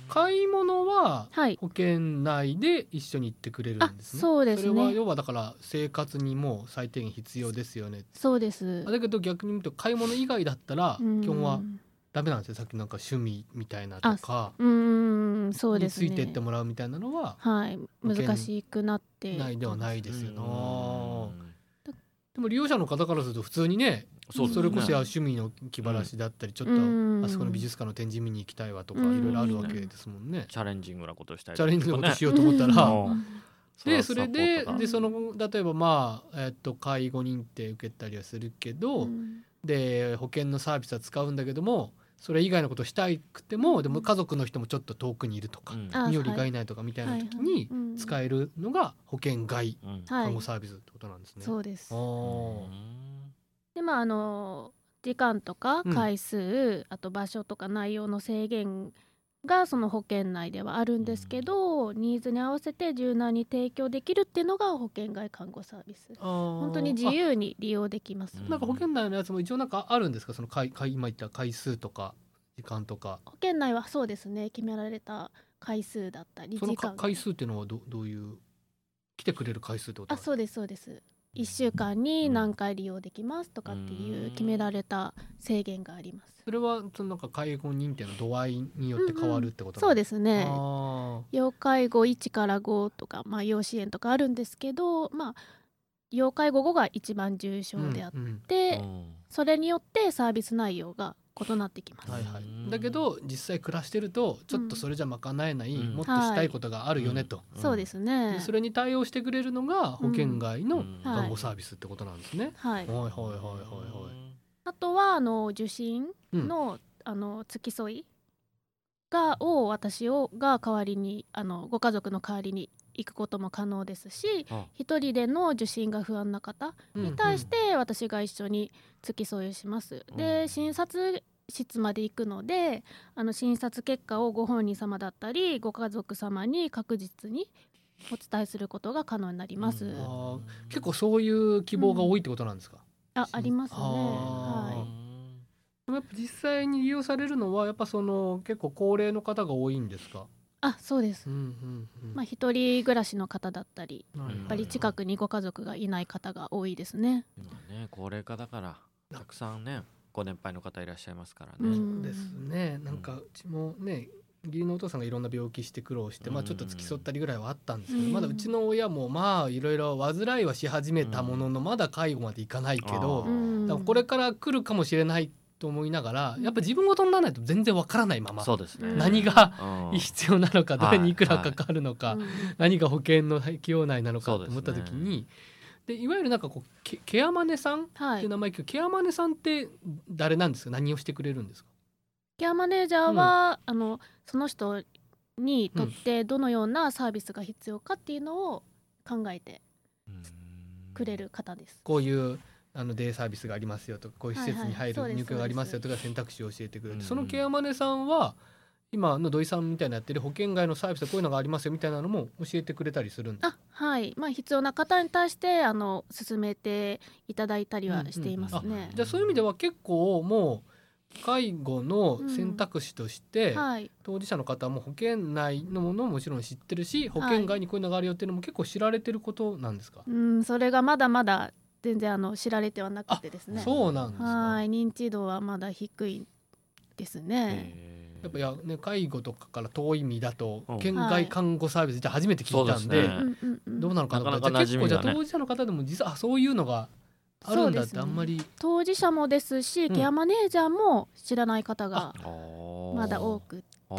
Speaker 1: 買い物は保険内で一緒に行ってくれるんですね。
Speaker 3: あ、そうですね。
Speaker 1: それは要はだから生活にも最低限必要ですよね。
Speaker 3: そうです。
Speaker 1: だけど逆に言うと買い物以外だったら基本はダメなんですよ。さっきなんか趣味みたいなとか、
Speaker 3: うーん、そうですね。
Speaker 1: についてってもらうみたいなのは、
Speaker 3: はい、難しくなって
Speaker 1: ないではないですよね。でも利用者の方からすると普通にね、それこそ趣味の気晴らしだったり、ちょっとあそこの美術館の展示見に行きたいわとかいろいろあるわけですもんね。
Speaker 2: チャレンジングなことしたい、
Speaker 1: チャレンジングなことしようと思ったらでそれででその例えばまあ、えっと、介護認定受けたりはするけど、で保険のサービスは使うんだけどもそれ以外のことしたいくてもでも家族の人もちょっと遠くにいるとか、身寄りがいないとかみたいな時に使えるのが保険外看護サービスってことなんですね。
Speaker 3: そうです。でまああの時間とか回数、うん、あと場所とか内容の制限がその保険内ではあるんですけど、ニーズに合わせて柔軟に提供できるっていうのが保険外看護サービス。本当に自由に利用できます。
Speaker 1: なんか保険内のやつも一応なんかあるんですか、その回今言った回数とか時間とか。
Speaker 3: 保険内はそうですね、決められた回数だったり時間。
Speaker 1: その回数っていうのは ど, どういう来てくれる回数ってことなんですか？
Speaker 3: あ、そうですそうです。いっしゅうかんに何回利用できますとかっていう決められた制限があります。
Speaker 1: それはそのなんか介護認定の度合いによって変わるってこと
Speaker 3: なんですか？うんうん、そうですね。要介護いちからごとか、まあ、要支援とかあるんですけど、まあ、要介護ごが一番重症であって、うんうん、それによってサービス内容が異なってきます。
Speaker 1: はいはい、だけど実際暮らしてるとちょっとそれじゃ賄えない、うん、もっとしたいことがあるよねと、
Speaker 3: はい、そうですね。
Speaker 1: でそれに対応してくれるのが保険外の看護サービスってことなんですね。
Speaker 3: はい、
Speaker 1: はいはいはいはいはい。
Speaker 3: あとはあの受診の、うん、あの付き添いがを私をが代わりにあのご家族の代わりに行くことも可能ですし、一人での受診が不安な方に対して私が一緒に付き添いをします。うんうん、で診察室まで行くので、あの診察結果をご本人様だったりご家族様に確実にお伝えすることが可能になります。うん、
Speaker 1: あ、結構そういう希望が多いってことなんですか？
Speaker 3: うん、あ、ありますね。はい。
Speaker 1: でもやっぱ実際に利用されるのはやっぱその結構高齢の方が多いんですか？
Speaker 3: あ、そうです。うんうんうん、まあ、一人暮らしの方だったり、やっぱり近くにご家族がいない方が多いですね。
Speaker 2: 今ね、高齢化だからたくさんねご年配の方いらっしゃいますからね。
Speaker 1: そうですね。なんかうちもね、義理のお父さんがいろんな病気して苦労して、まあ、ちょっと付き添ったりぐらいはあったんですけど、まだうちの親もまあいろいろ患いはし始めたもののまだ介護までいかないけど、だからこれから来るかもしれないと思いながら、やっぱ自分ごとにならないと全然わからないまま、
Speaker 2: そうですね、
Speaker 1: 何が必要なのか、どれにいくらかかるのか、はいはい、何が保険の適用内なのかと思った時に、でいわゆるなんかこう ケ, ケアマネさんっていう名前、はい、ケアマネさんって誰なんですか？何をしてくれるんですか？
Speaker 3: ケアマネージャーは、うん、あのその人にとってどのようなサービスが必要かっていうのを考えてくれる方です。
Speaker 1: こういうあのデイサービスがありますよとか、こういう施設に入る入居がありますよとか選択肢を教えてくれる。そのケアマネさんは今の土井さんみたいなやってる保険外のサービスでこういうのがありますよみたいなのも教えてくれたりするんですか？
Speaker 3: あ、はい、まあ、必要な方に対してあの進めていただいたりはしていますね。
Speaker 1: うんうんうん、じゃあそういう意味では結構もう介護の選択肢として、うんはい、当事者の方も保険内のものももちろん知ってるし、保険外にこういうのがあるよっていうのも結構知られてることなんですか？
Speaker 3: うん、それがまだまだ全然あの知られてはなくてですね。
Speaker 1: そうなんですか。
Speaker 3: はい、認知度はまだ低いですね。
Speaker 1: やっぱいや、ね、介護とかから遠い意味だと県外看護サービスじゃ初めて聞いたんで、はい、どうなのかな、なかなか馴染みがね、じゃあ結構じゃあ当事者の方でも実はそういうのがあるんだってあんまり、ね、
Speaker 3: 当事者もですし、うん、ケアマネージャーも知らない方がまだ多くって、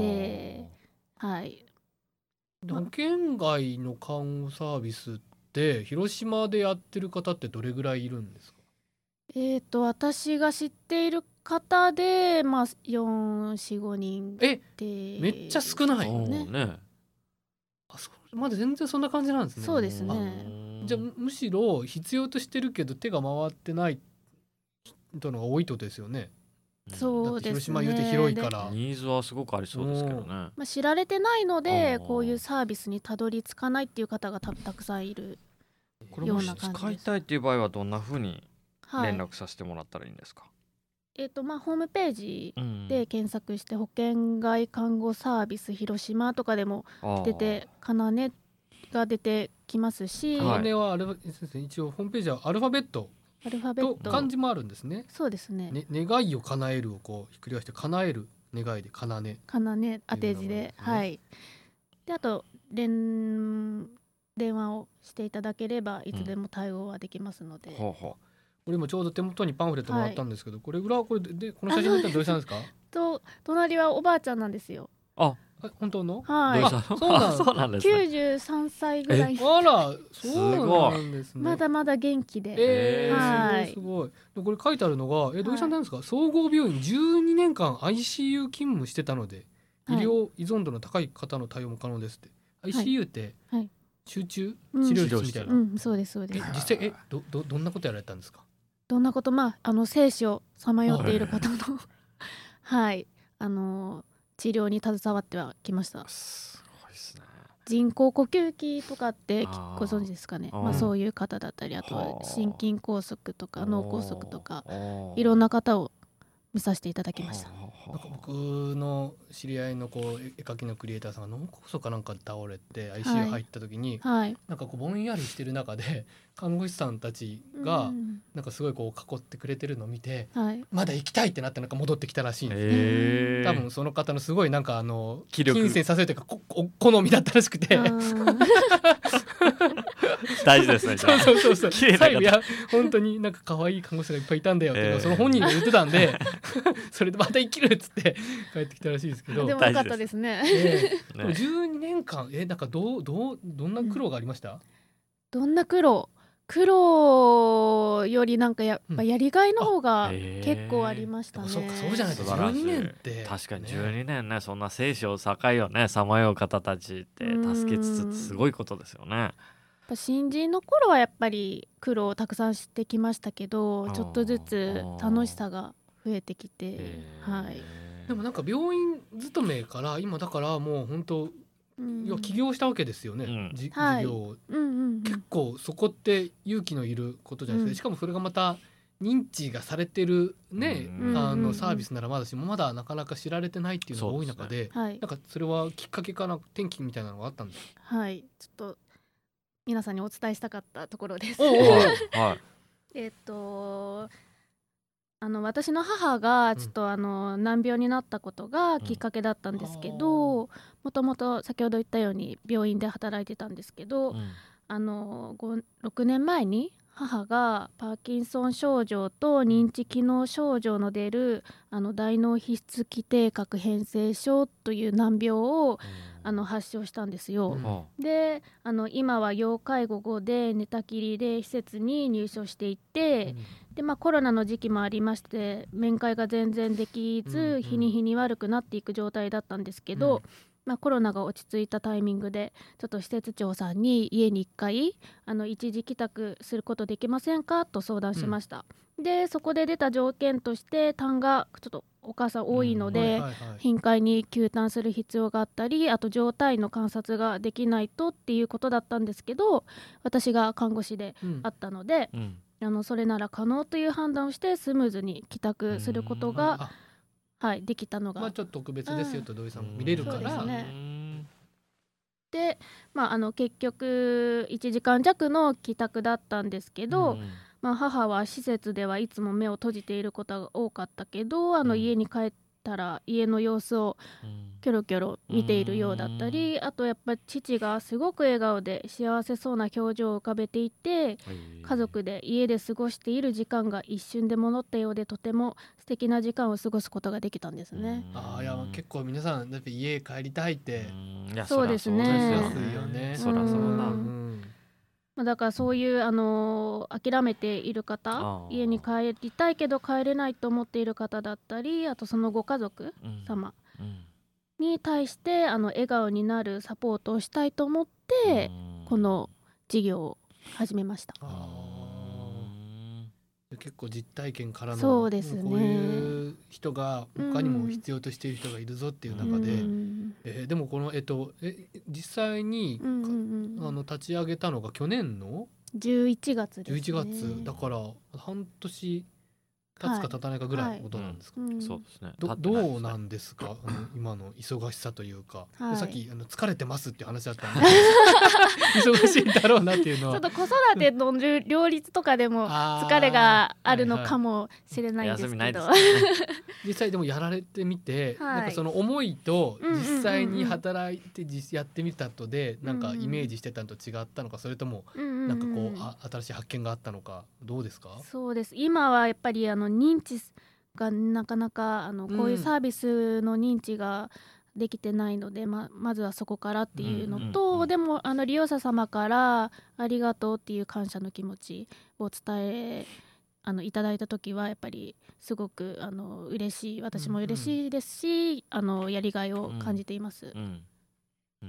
Speaker 3: はい、
Speaker 1: 保険外の看護サービスって広島でやってる方ってどれぐらいいるんですか？
Speaker 3: えーと私が知っている方で、まあ、よん、よん、ごにんで、
Speaker 1: えめっちゃ少ないね。ね、あ、そうまだ全然そんな感じなんですね。
Speaker 3: そうですね。
Speaker 1: じゃあむしろ必要としてるけど手が回ってない人のが多いってことですよね。
Speaker 3: そうですね。
Speaker 1: 広島言うて広いから
Speaker 2: ニーズはすごくありそうですけどね。ま
Speaker 3: あ、知られてないのでこういうサービスにたどり着かないっていう方がたたくさんいるような感じです。
Speaker 2: これもし使いたいっていう場合はどんな風に連絡させてもらったらいいんですか？はい、
Speaker 3: えーとまあ、ホームページで検索して、保険外看護サービス広島とかでも出て、かなねが出てきますし、
Speaker 1: かなねはあれ一応ホームページはアルファベット
Speaker 3: アルファベット
Speaker 1: と漢字もあるんですね。
Speaker 3: そうですね。
Speaker 1: ね、願いを叶えるをこうひっくり返して叶える願いでかなね
Speaker 3: かなね当て字で、ね、はい。であと連電話をしていただければいつでも対応はできますので、うん、
Speaker 2: ほうほう。
Speaker 1: これもちょうど手元にパンフレットもらったんですけど、はい、これ裏これでこの写真見たらどうしたんですか？
Speaker 3: と隣はおばあちゃんなんですよ。
Speaker 2: あ、
Speaker 3: 本
Speaker 1: 当の？
Speaker 3: はい。
Speaker 1: あ、そうなん、
Speaker 2: そうなんですね。
Speaker 3: きゅうじゅうさんさいぐらい。
Speaker 1: あら、そうなんですね。
Speaker 3: まだまだ元気で。
Speaker 1: えー、
Speaker 3: はい。
Speaker 1: すごいすごい。これ書いてあるのが、え、土井さんなんですか？はい、総合病院じゅうにねんかん アイシーユー 勤務してたので、医療依存度の高い方の対応も可能ですって。はい、アイシーユー って、はい、集中治療室みたいな。
Speaker 3: うんうん、そうですそうです。
Speaker 1: え、実際えどどどんなことやられたんですか？
Speaker 3: どんなこと、まああの生死をさまよっている方のはいあの治療に携わってはきました。
Speaker 2: すごいですね。
Speaker 3: 人工呼吸器とかってご存知ですかね。まあそういう方だったり、あとは心筋梗塞とか脳梗塞とかいろんな方を見させていただきました。
Speaker 1: なんか僕の知り合いのこう絵描きのクリエイターさんが脳梗塞かなんかで倒れて アイシーユー 入った時に、はい、なんかこうぼんやりしてる中で看護師さんたちがなんかすごいこう囲ってくれてるのを見て、はい、まだ行きたいってなってなんか戻ってきたらしいんですね。多分その方のすごいなんかあの金銭させるというかここ好みだったらしくて
Speaker 2: 大事ですね。
Speaker 1: そうそうそうそう。最後いや本当になんか可愛い看護師がいっぱいいたんだよっていうのをその本人が言ってたんでそれでまた生きるっつって帰ってきたらしいですけど。
Speaker 3: でもよかったですね。
Speaker 1: ねね、じゅうにねんかんえなんかどうどうどんな苦労がありました？うん、
Speaker 3: どんな苦労苦労よりなんかやっぱやりがいの方が結構ありましたね。
Speaker 1: そうかそうじゃないとじゅうにねんって
Speaker 2: 確かにじゅうにねんね、そんな生死を境をねさまよう方たちって助けつつすごいことですよね。
Speaker 3: 新人の頃はやっぱり苦労をたくさんしてきましたけど、ちょっとずつ楽しさが増えてきて、はい。
Speaker 1: でもなんか病院勤めから今だからもう本当、うん、いや起業したわけですよね、うん、事業、うんうんうん、結構そこって勇気のいることじゃないですか、うん、しかもそれがまた認知がされてるね、うん、あのサービスならまだしもまだなかなか知られてないっていうのが多い中 で, で、ね、はい、なんかそれはきっかけかな転機みたいなのがあったんですか？
Speaker 3: はい、ちょっと皆さんにお伝えしたかったところです。
Speaker 2: はい、
Speaker 3: えっとあの私の母がちょっとあの難病になったことがきっかけだったんですけど、もともと先ほど言ったように病院で働いてたんですけど、うん、あのろくねんまえに母がパーキンソン症状と認知機能症状の出るあの大脳皮質基底核変性症という難病を、うん、あの発症したんですよ。うん、であの今は要介護後で寝たきりで施設に入所していて、うん、でまあ、コロナの時期もありまして面会が全然できず、うんうん、日に日に悪くなっていく状態だったんですけど、うん、まあ、コロナが落ち着いたタイミングでちょっと施設長さんに家にいっかいあの一時帰宅することできませんかと相談しました。うん、でそこで出た条件として痰がちょっとお母さん多いので、うん、はいはいはい、頻回に給痰する必要があったり、あと状態の観察ができないとっていうことだったんですけど、私が看護師であったので、うんうん、あのそれなら可能という判断をしてスムーズに帰宅することが、はい、できたのが、
Speaker 1: まあ、ちょっと特別ですよと土井さんも見れるから、
Speaker 3: そうですね。で、まあ、あの結局いちじかんじゃくの帰宅だったんですけど、うんまあ、母は施設ではいつも目を閉じていることが多かったけど、あの家に帰ったら家の様子をキョロキョロ見ているようだったり、うん、あとやっぱ父がすごく笑顔で幸せそうな表情を浮かべていて、家族で家で過ごしている時間が一瞬で戻ったようで、とても素敵な時間を過ごすことができたんですね。
Speaker 1: ああ、いや結構皆さんだって家帰りたいって、
Speaker 2: いや
Speaker 3: そうですね。
Speaker 2: そらそうだ。
Speaker 3: だからそういうあの諦めている方、家に帰りたいけど帰れないと思っている方だったり、あとそのご家族様に対してあの笑顔になるサポートをしたいと思ってこの事業を始めました。
Speaker 1: 結構実体験からの
Speaker 3: そうですね、
Speaker 1: こういう人が他にも必要としている人がいるぞっていう中で、うんえー、でもこの、えっと、え実際に、うんうんうん、あの立ち上げたのが去年の
Speaker 3: じゅういちがつですね。
Speaker 1: じゅういちがつだから半年立つか立たないかぐらいのことなんですか、
Speaker 2: はいうん、そうですね。
Speaker 1: ど, どうなんですかあの今の忙しさというか、はい、さっきあの疲れてますっていう話だったんで忙しいんだろうなっていうのは
Speaker 3: ちょっと子育ての両立とかでも疲れがあるのかもしれないんですけど、はいはいね、
Speaker 1: 実際でもやられてみて、はい、なんかその思いと実際に働いてやってみたとで、うんうんうん、なんかイメージしてたのと違ったのか、それともなんかこうあ新しい発見があったのか、どうですか？
Speaker 3: そうです。今はやっぱりあの認知がなかなかあのこういうサービスの認知ができてないので、うん、ま, まずはそこからっていうのと、うんうんうん、でもあの利用者様からありがとうっていう感謝の気持ちを伝えあのいただいた時はやっぱりすごくあの嬉しい、私も嬉しいですし、うんうん、あのやりがいを感じています、うんうん
Speaker 1: うん、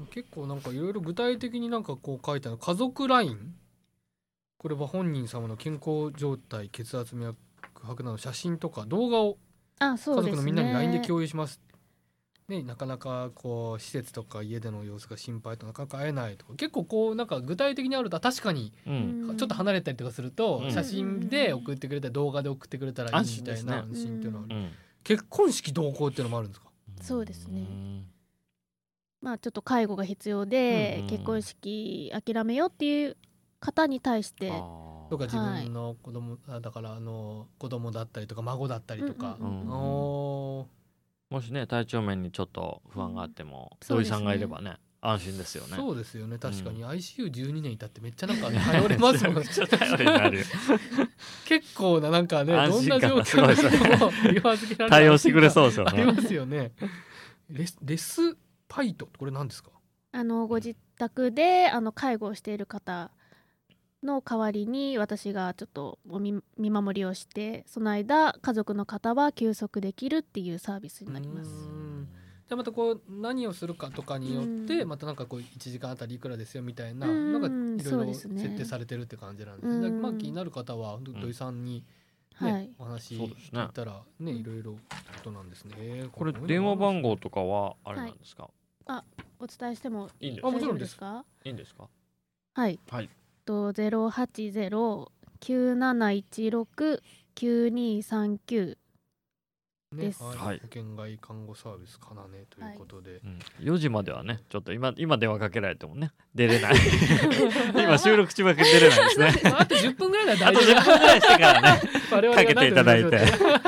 Speaker 1: 結構なんかいろいろ具体的になんかこう書いてある家族ライン、これは本人様の健康状態、血圧、脈拍など写真とか動画を家族のみんなに ライン で共有します、ね、なかなかこう施設とか家での様子が心配となかなか会えないとか、結構こうなんか具体的にあると確かにちょっと離れたりとかすると、うん、写真で送ってくれたり動画で送ってくれたらいいみたいな安心っていうのはある、うん、結婚式同行っていうのもあるんですか？
Speaker 3: そうですね、まあちょっと介護が必要で、うん、結婚式諦めようっていう方に対して
Speaker 1: とか自分の子供、はい、だからあの子供だったりとか孫だったりとか、うんうんうん、
Speaker 2: もしね体調面にちょっと不安があっても土井、うん、さんがいればね安心ですよね。
Speaker 1: そうですよね、確かに、うん、アイシーユーじゅうに 年いたってめっちゃなんか頼れますもん結構ななんかねどんな状況でも言わずけられる
Speaker 2: 対応してくれそうですよね。
Speaker 1: ありますよね。レス、レスパイトこれ何ですか？
Speaker 3: あのご自宅であの介護をしている方の代わりに私がちょっとお 見, 見守りをして、その間家族の方は休息できるっていうサービスになります。
Speaker 1: うん、じゃあまたこう何をするかとかによってまたなんかこういちじかんあたりいくらですよみたいな、なんかいろいろ設定されてるって感じなんですね。まあ気になる方は土井さんに、ね、はい、お話聞いたらね、いろいろことなんですね。
Speaker 2: これ電話番号とかはあれなんですか？
Speaker 3: はい、あお伝えしてもいいんです
Speaker 1: か？あもちろんです。
Speaker 2: いいんですか？
Speaker 3: はい、はい、ゼロはちゼロ きゅうなないちろく きゅうにさんきゅうです、
Speaker 1: ね、はい、保険外看護サービスかなねということで、はい、
Speaker 2: うん、よじまではねちょっと 今, 今電話かけられてもね出れない今収録中は出れないですね
Speaker 1: あとじゅっぷんぐらいなら大丈夫、
Speaker 2: あとじゅっぷんぐらいしてからねかけていただいて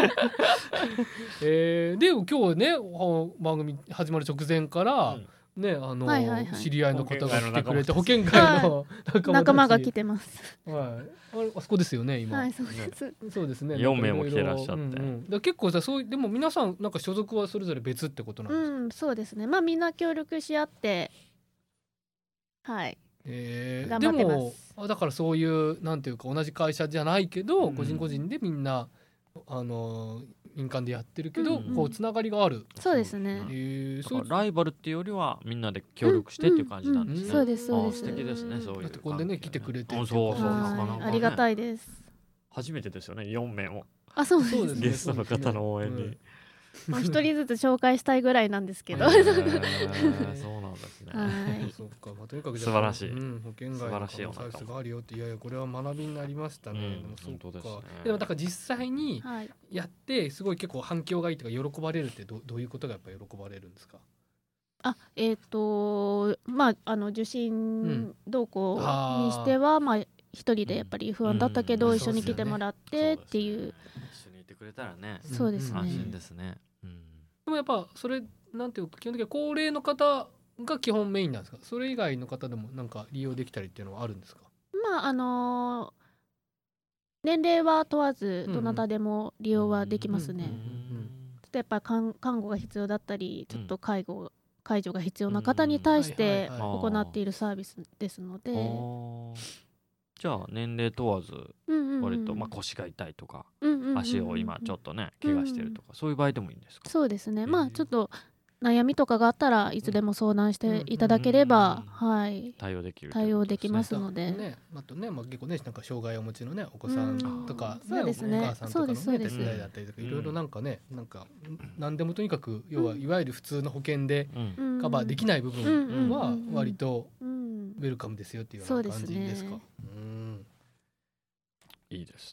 Speaker 1: えー、で今日ね番組始まる直前から、うんね、あの、はいはいはい、知り合いの方が来てくれて保険会の
Speaker 3: 仲間が来てます、
Speaker 1: はい、あれあそこですよね今、
Speaker 3: はい、そうです、
Speaker 1: そうですね、
Speaker 2: よんめいも来てらっしゃって、うんうん、
Speaker 1: だ結構さそうでも皆さんなんか所属はそれぞれ別ってことなんですか？
Speaker 3: うん、そうですね、まあみんな協力し合ってはい、
Speaker 1: えー、頑張ってます。でもだからそういうなんていうか同じ会社じゃないけど、うん、個人個人でみんなあの民間でやってるけど、うんうん、こうつながりがある。
Speaker 3: そうですね、
Speaker 2: えー、そうライバルっていうよりはみんなで協力してっていう感じなんですね、
Speaker 3: うんうん、そうですそうです。
Speaker 2: 素敵ですね、そういう
Speaker 1: だってこんでね来てくれて、
Speaker 2: そうそうそう、
Speaker 3: なかなかね、ありがたいです。
Speaker 2: 初めてですよねよんめいも。
Speaker 3: あ、そうですね、
Speaker 2: ゲストの方の応援に、うん
Speaker 3: もう一人ずつ紹介したいぐらいなんですけど、
Speaker 2: えー、そうなんですね。
Speaker 3: はい、
Speaker 1: そうか、まあ、とにかく
Speaker 2: 素晴らしい、
Speaker 1: うん、保険外のサービスがあるよって、いやいやこれは学びになりましたね。うん、でもそうか、本当ですね。でもだから実際にやってすごい結構反響がいいというか喜ばれるって ど, どういうことがやっぱ喜ばれるんですか？
Speaker 3: あ、えっ、ー、とまああの受診動向にしては、うん、まあ一人でやっぱり不安だったけど、うん、一緒に来てもらってっていう、うん、
Speaker 2: 一緒にいてくれたらね、
Speaker 3: そうですね、
Speaker 2: 安心ですね。うん、
Speaker 1: でもやっぱそれなんていうか基本的に高齢の方が基本メインなんですか？それ以外の方でもなんか利用できたりっていうのはあるんですか？
Speaker 3: まああのー、年齢は問わずどなたでも利用はできますね。ちょっとやっぱ看護が必要だったりちょっと介護、うん、介助が必要な方に対して行っているサービスですので、
Speaker 2: じゃあ年齢問わず割とまあ腰が痛いとか足を今ちょっとね怪我してるとかそういう場合でもいいんですか？
Speaker 3: そうですね、まあちょっと悩みとかがあったらいつでも相談していただければ、はい、
Speaker 2: 対応できる、
Speaker 3: 対応できますので、
Speaker 1: ね、あとね、まあ、結構ねなんか障害をお持ちのねお子さんとか、
Speaker 3: ね、そうですね、
Speaker 1: お母さんとかの、ね、手伝いだったりとかいろいろなんかねなんか何でもとにかく要はいわゆる普通の保険でカバーできない部分は割とウェルカムですよっていうような感じですか？
Speaker 3: そうですね、
Speaker 2: うん、いいですね。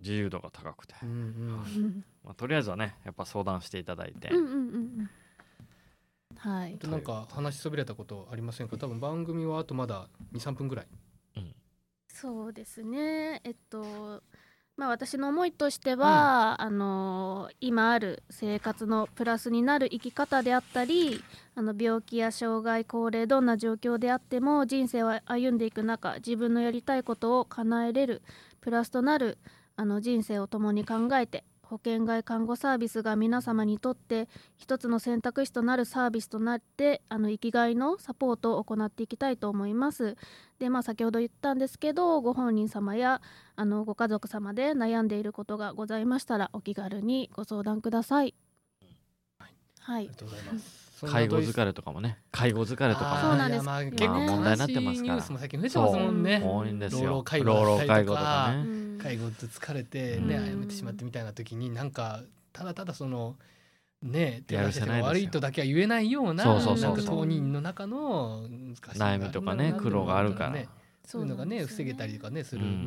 Speaker 2: 自由度が高くて、
Speaker 1: うんうん
Speaker 2: はいまあ、とりあえずはねやっぱ相談していただいて、
Speaker 3: うんうんうんうんはい、
Speaker 1: なんか話しそびれたことありませんか？多分番組はあとまだ にさんぷんぐらい、
Speaker 2: うん、
Speaker 3: そうですねえっとまあ私の思いとしては、うん、あの今ある生活のプラスになる生き方であったりあの病気や障害高齢どんな状況であっても人生を歩んでいく中自分のやりたいことを叶えれるプラスとなるあの人生を共に考えて保険外看護サービスが皆様にとって一つの選択肢となるサービスとなってあの生きがいのサポートを行っていきたいと思います。で、まあ、先ほど言ったんですけどご本人様やあのご家族様で悩んでいることがございましたらお気軽にご相談ください。
Speaker 1: はい、
Speaker 3: はい、
Speaker 1: ありがとうございます。
Speaker 2: 介護疲れとかもね介護疲れとかも、ね、
Speaker 3: そうなんです、
Speaker 1: まあ、
Speaker 3: 結
Speaker 1: 構
Speaker 2: 問題になってますから、
Speaker 1: ニュースも最近増えてますもんね。
Speaker 2: 多いんですよ。
Speaker 1: 老老介護
Speaker 2: 老老介護
Speaker 1: とか、
Speaker 2: ね、
Speaker 1: 介護って疲れてね、うん、謝ってしまってみたいな時になんかただただそのね手出しが悪いとだけは言えないようななんか当人の中の難しい
Speaker 2: 悩みとかね苦労があるから、ね、
Speaker 1: そういうのがね防げたりとかねする、うんうんうん、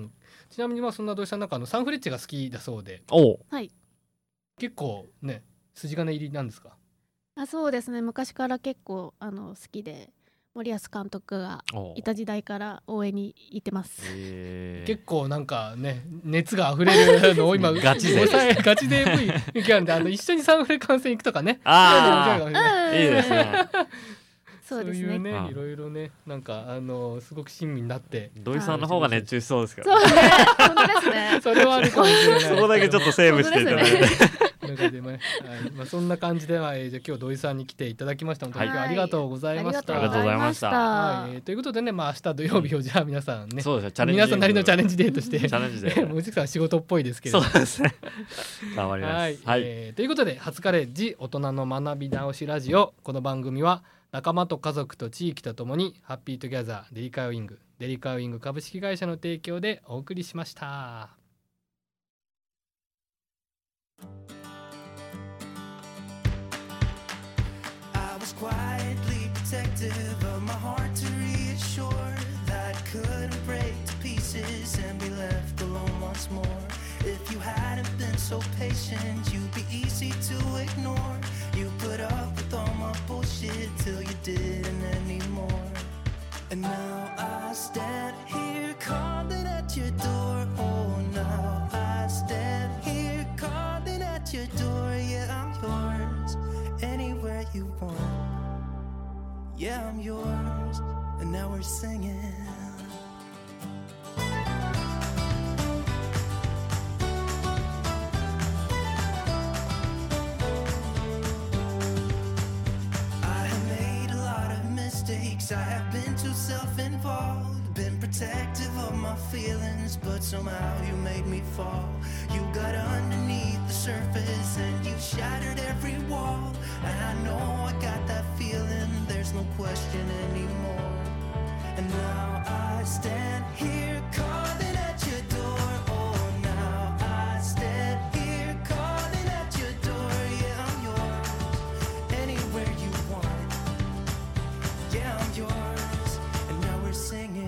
Speaker 1: ちなみにまあそんな土井さんなんかあのサンフレッチェが好きだそうで、
Speaker 2: お、
Speaker 3: はい、
Speaker 1: 結構ね筋金入りなんですか？
Speaker 3: あ、そうですね昔から結構あの好きで森保監督がいた時代から応援に行ってます。
Speaker 1: 結構なんかね熱が溢れるのを今
Speaker 2: ガチで
Speaker 1: ガチで エムブイ 行きあるんであの一緒にサンフレ観戦行くとかね。
Speaker 2: ああいいですね。
Speaker 3: そうですね。
Speaker 1: そういうねいろいろねなんかあのすごく親身になって
Speaker 2: 土井さんの方が熱中しそうですから、
Speaker 3: ね、そうね本当ですね。
Speaker 1: それはあるかもしれない。
Speaker 2: そこだけちょっとセーブしていただいて。
Speaker 1: 中で、ねはいまあ、そんな感じでは、えー、じゃあ今日土井さんに来ていただきました。本当に今日ありがとうございました。
Speaker 2: ありがとうございました。
Speaker 1: はいえー、ということでね、まあ、明日土曜日をじゃあ皆さんね、
Speaker 2: そうですねチャレンジ
Speaker 1: 皆さんなりのチャレンジデーとして
Speaker 2: チャレンジデー
Speaker 1: もうじきさん仕事っぽいですけど、
Speaker 2: そうですね頑張ります。
Speaker 1: はい、はいえー、ということで初カレッジ大人の学び直しラジオ、この番組は仲間と家族と地域とともにハッピートギャザーデリカウイングデリカウイング株式会社の提供でお送りしました。
Speaker 4: Quietly protective of my heart to reassure that I couldn't break to pieces and be left alone once more. If you hadn't been so patient, you'd be easy to ignore. You put up with all my bullshit till you didn't anymore. And now I stand here calling at your door. Oh, now I stand here calling at your door. Yeah, I'm yours anywhere you want. Yeah, I'm yours, and now we're singing. I have made a lot of mistakes. I have been too self-involved, been protective of my feelings, but somehow you made me fall. You got underneath the surface and you shattered every wall. And I know I got that feeling, there's no question anymore. And now I stand here calling at your door. Oh, now I stand here calling at your door. Yeah, I'm yours anywhere you want. Yeah, I'm yours, and now we're singing.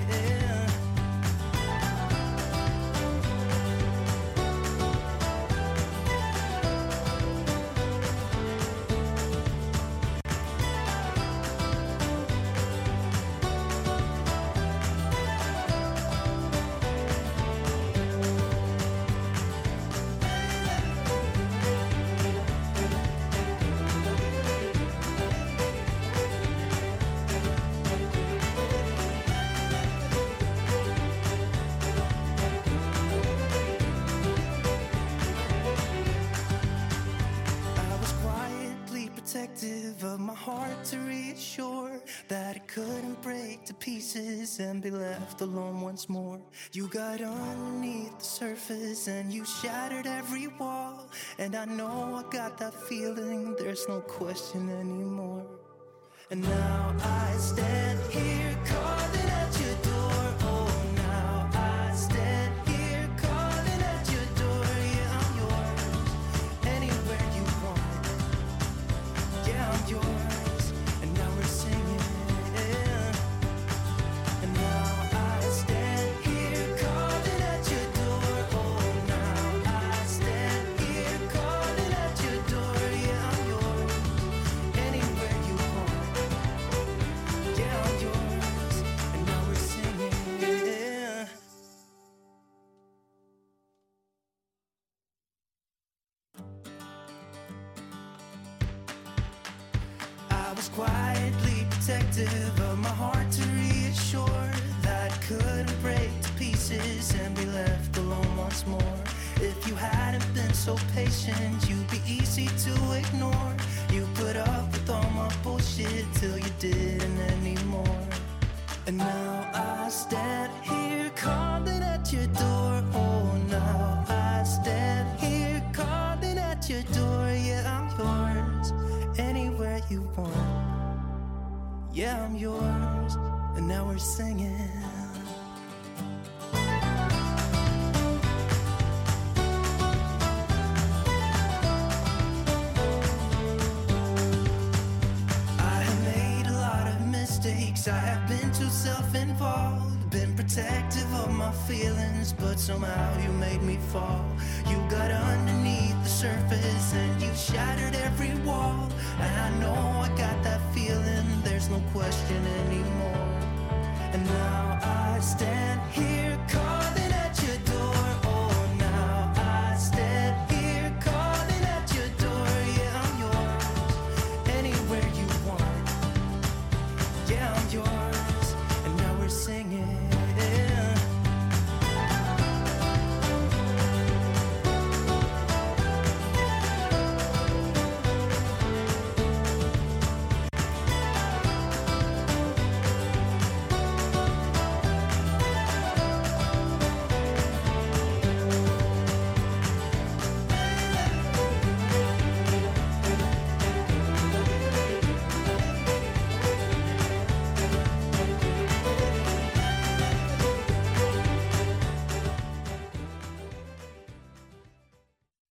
Speaker 4: Of my heart to reassure that it couldn't break to pieces and be left alone once more. You got underneath the surface and you shattered every wall. And I know I got that feeling, there's no question anymore. And now I stand here calling at your door. Oh, now I stand here calling at your door. Yeah, I'm yours anywhere you want. Yeah, I'm yours, and now we're singing. And now I stand here calling at your door. Oh, was quietly protective of my heart to reassure that I couldn't break to pieces and be left alone once more. If you hadn't been so patient, you'd be easy to ignore. You put up with all my bullshit till you didn't anymore. And now I stand here calling at your door. Oh, now I stand here calling at your door. Yeah, I'm yours, anywhere you want. Yeah, I'm yours, and now we're singing. I have been too self-involved, been protective of my feelings, but somehow you made me fall. You got underneath the surface and you shattered every wall. And I know I got that feeling, there's no question anymore. And now I stand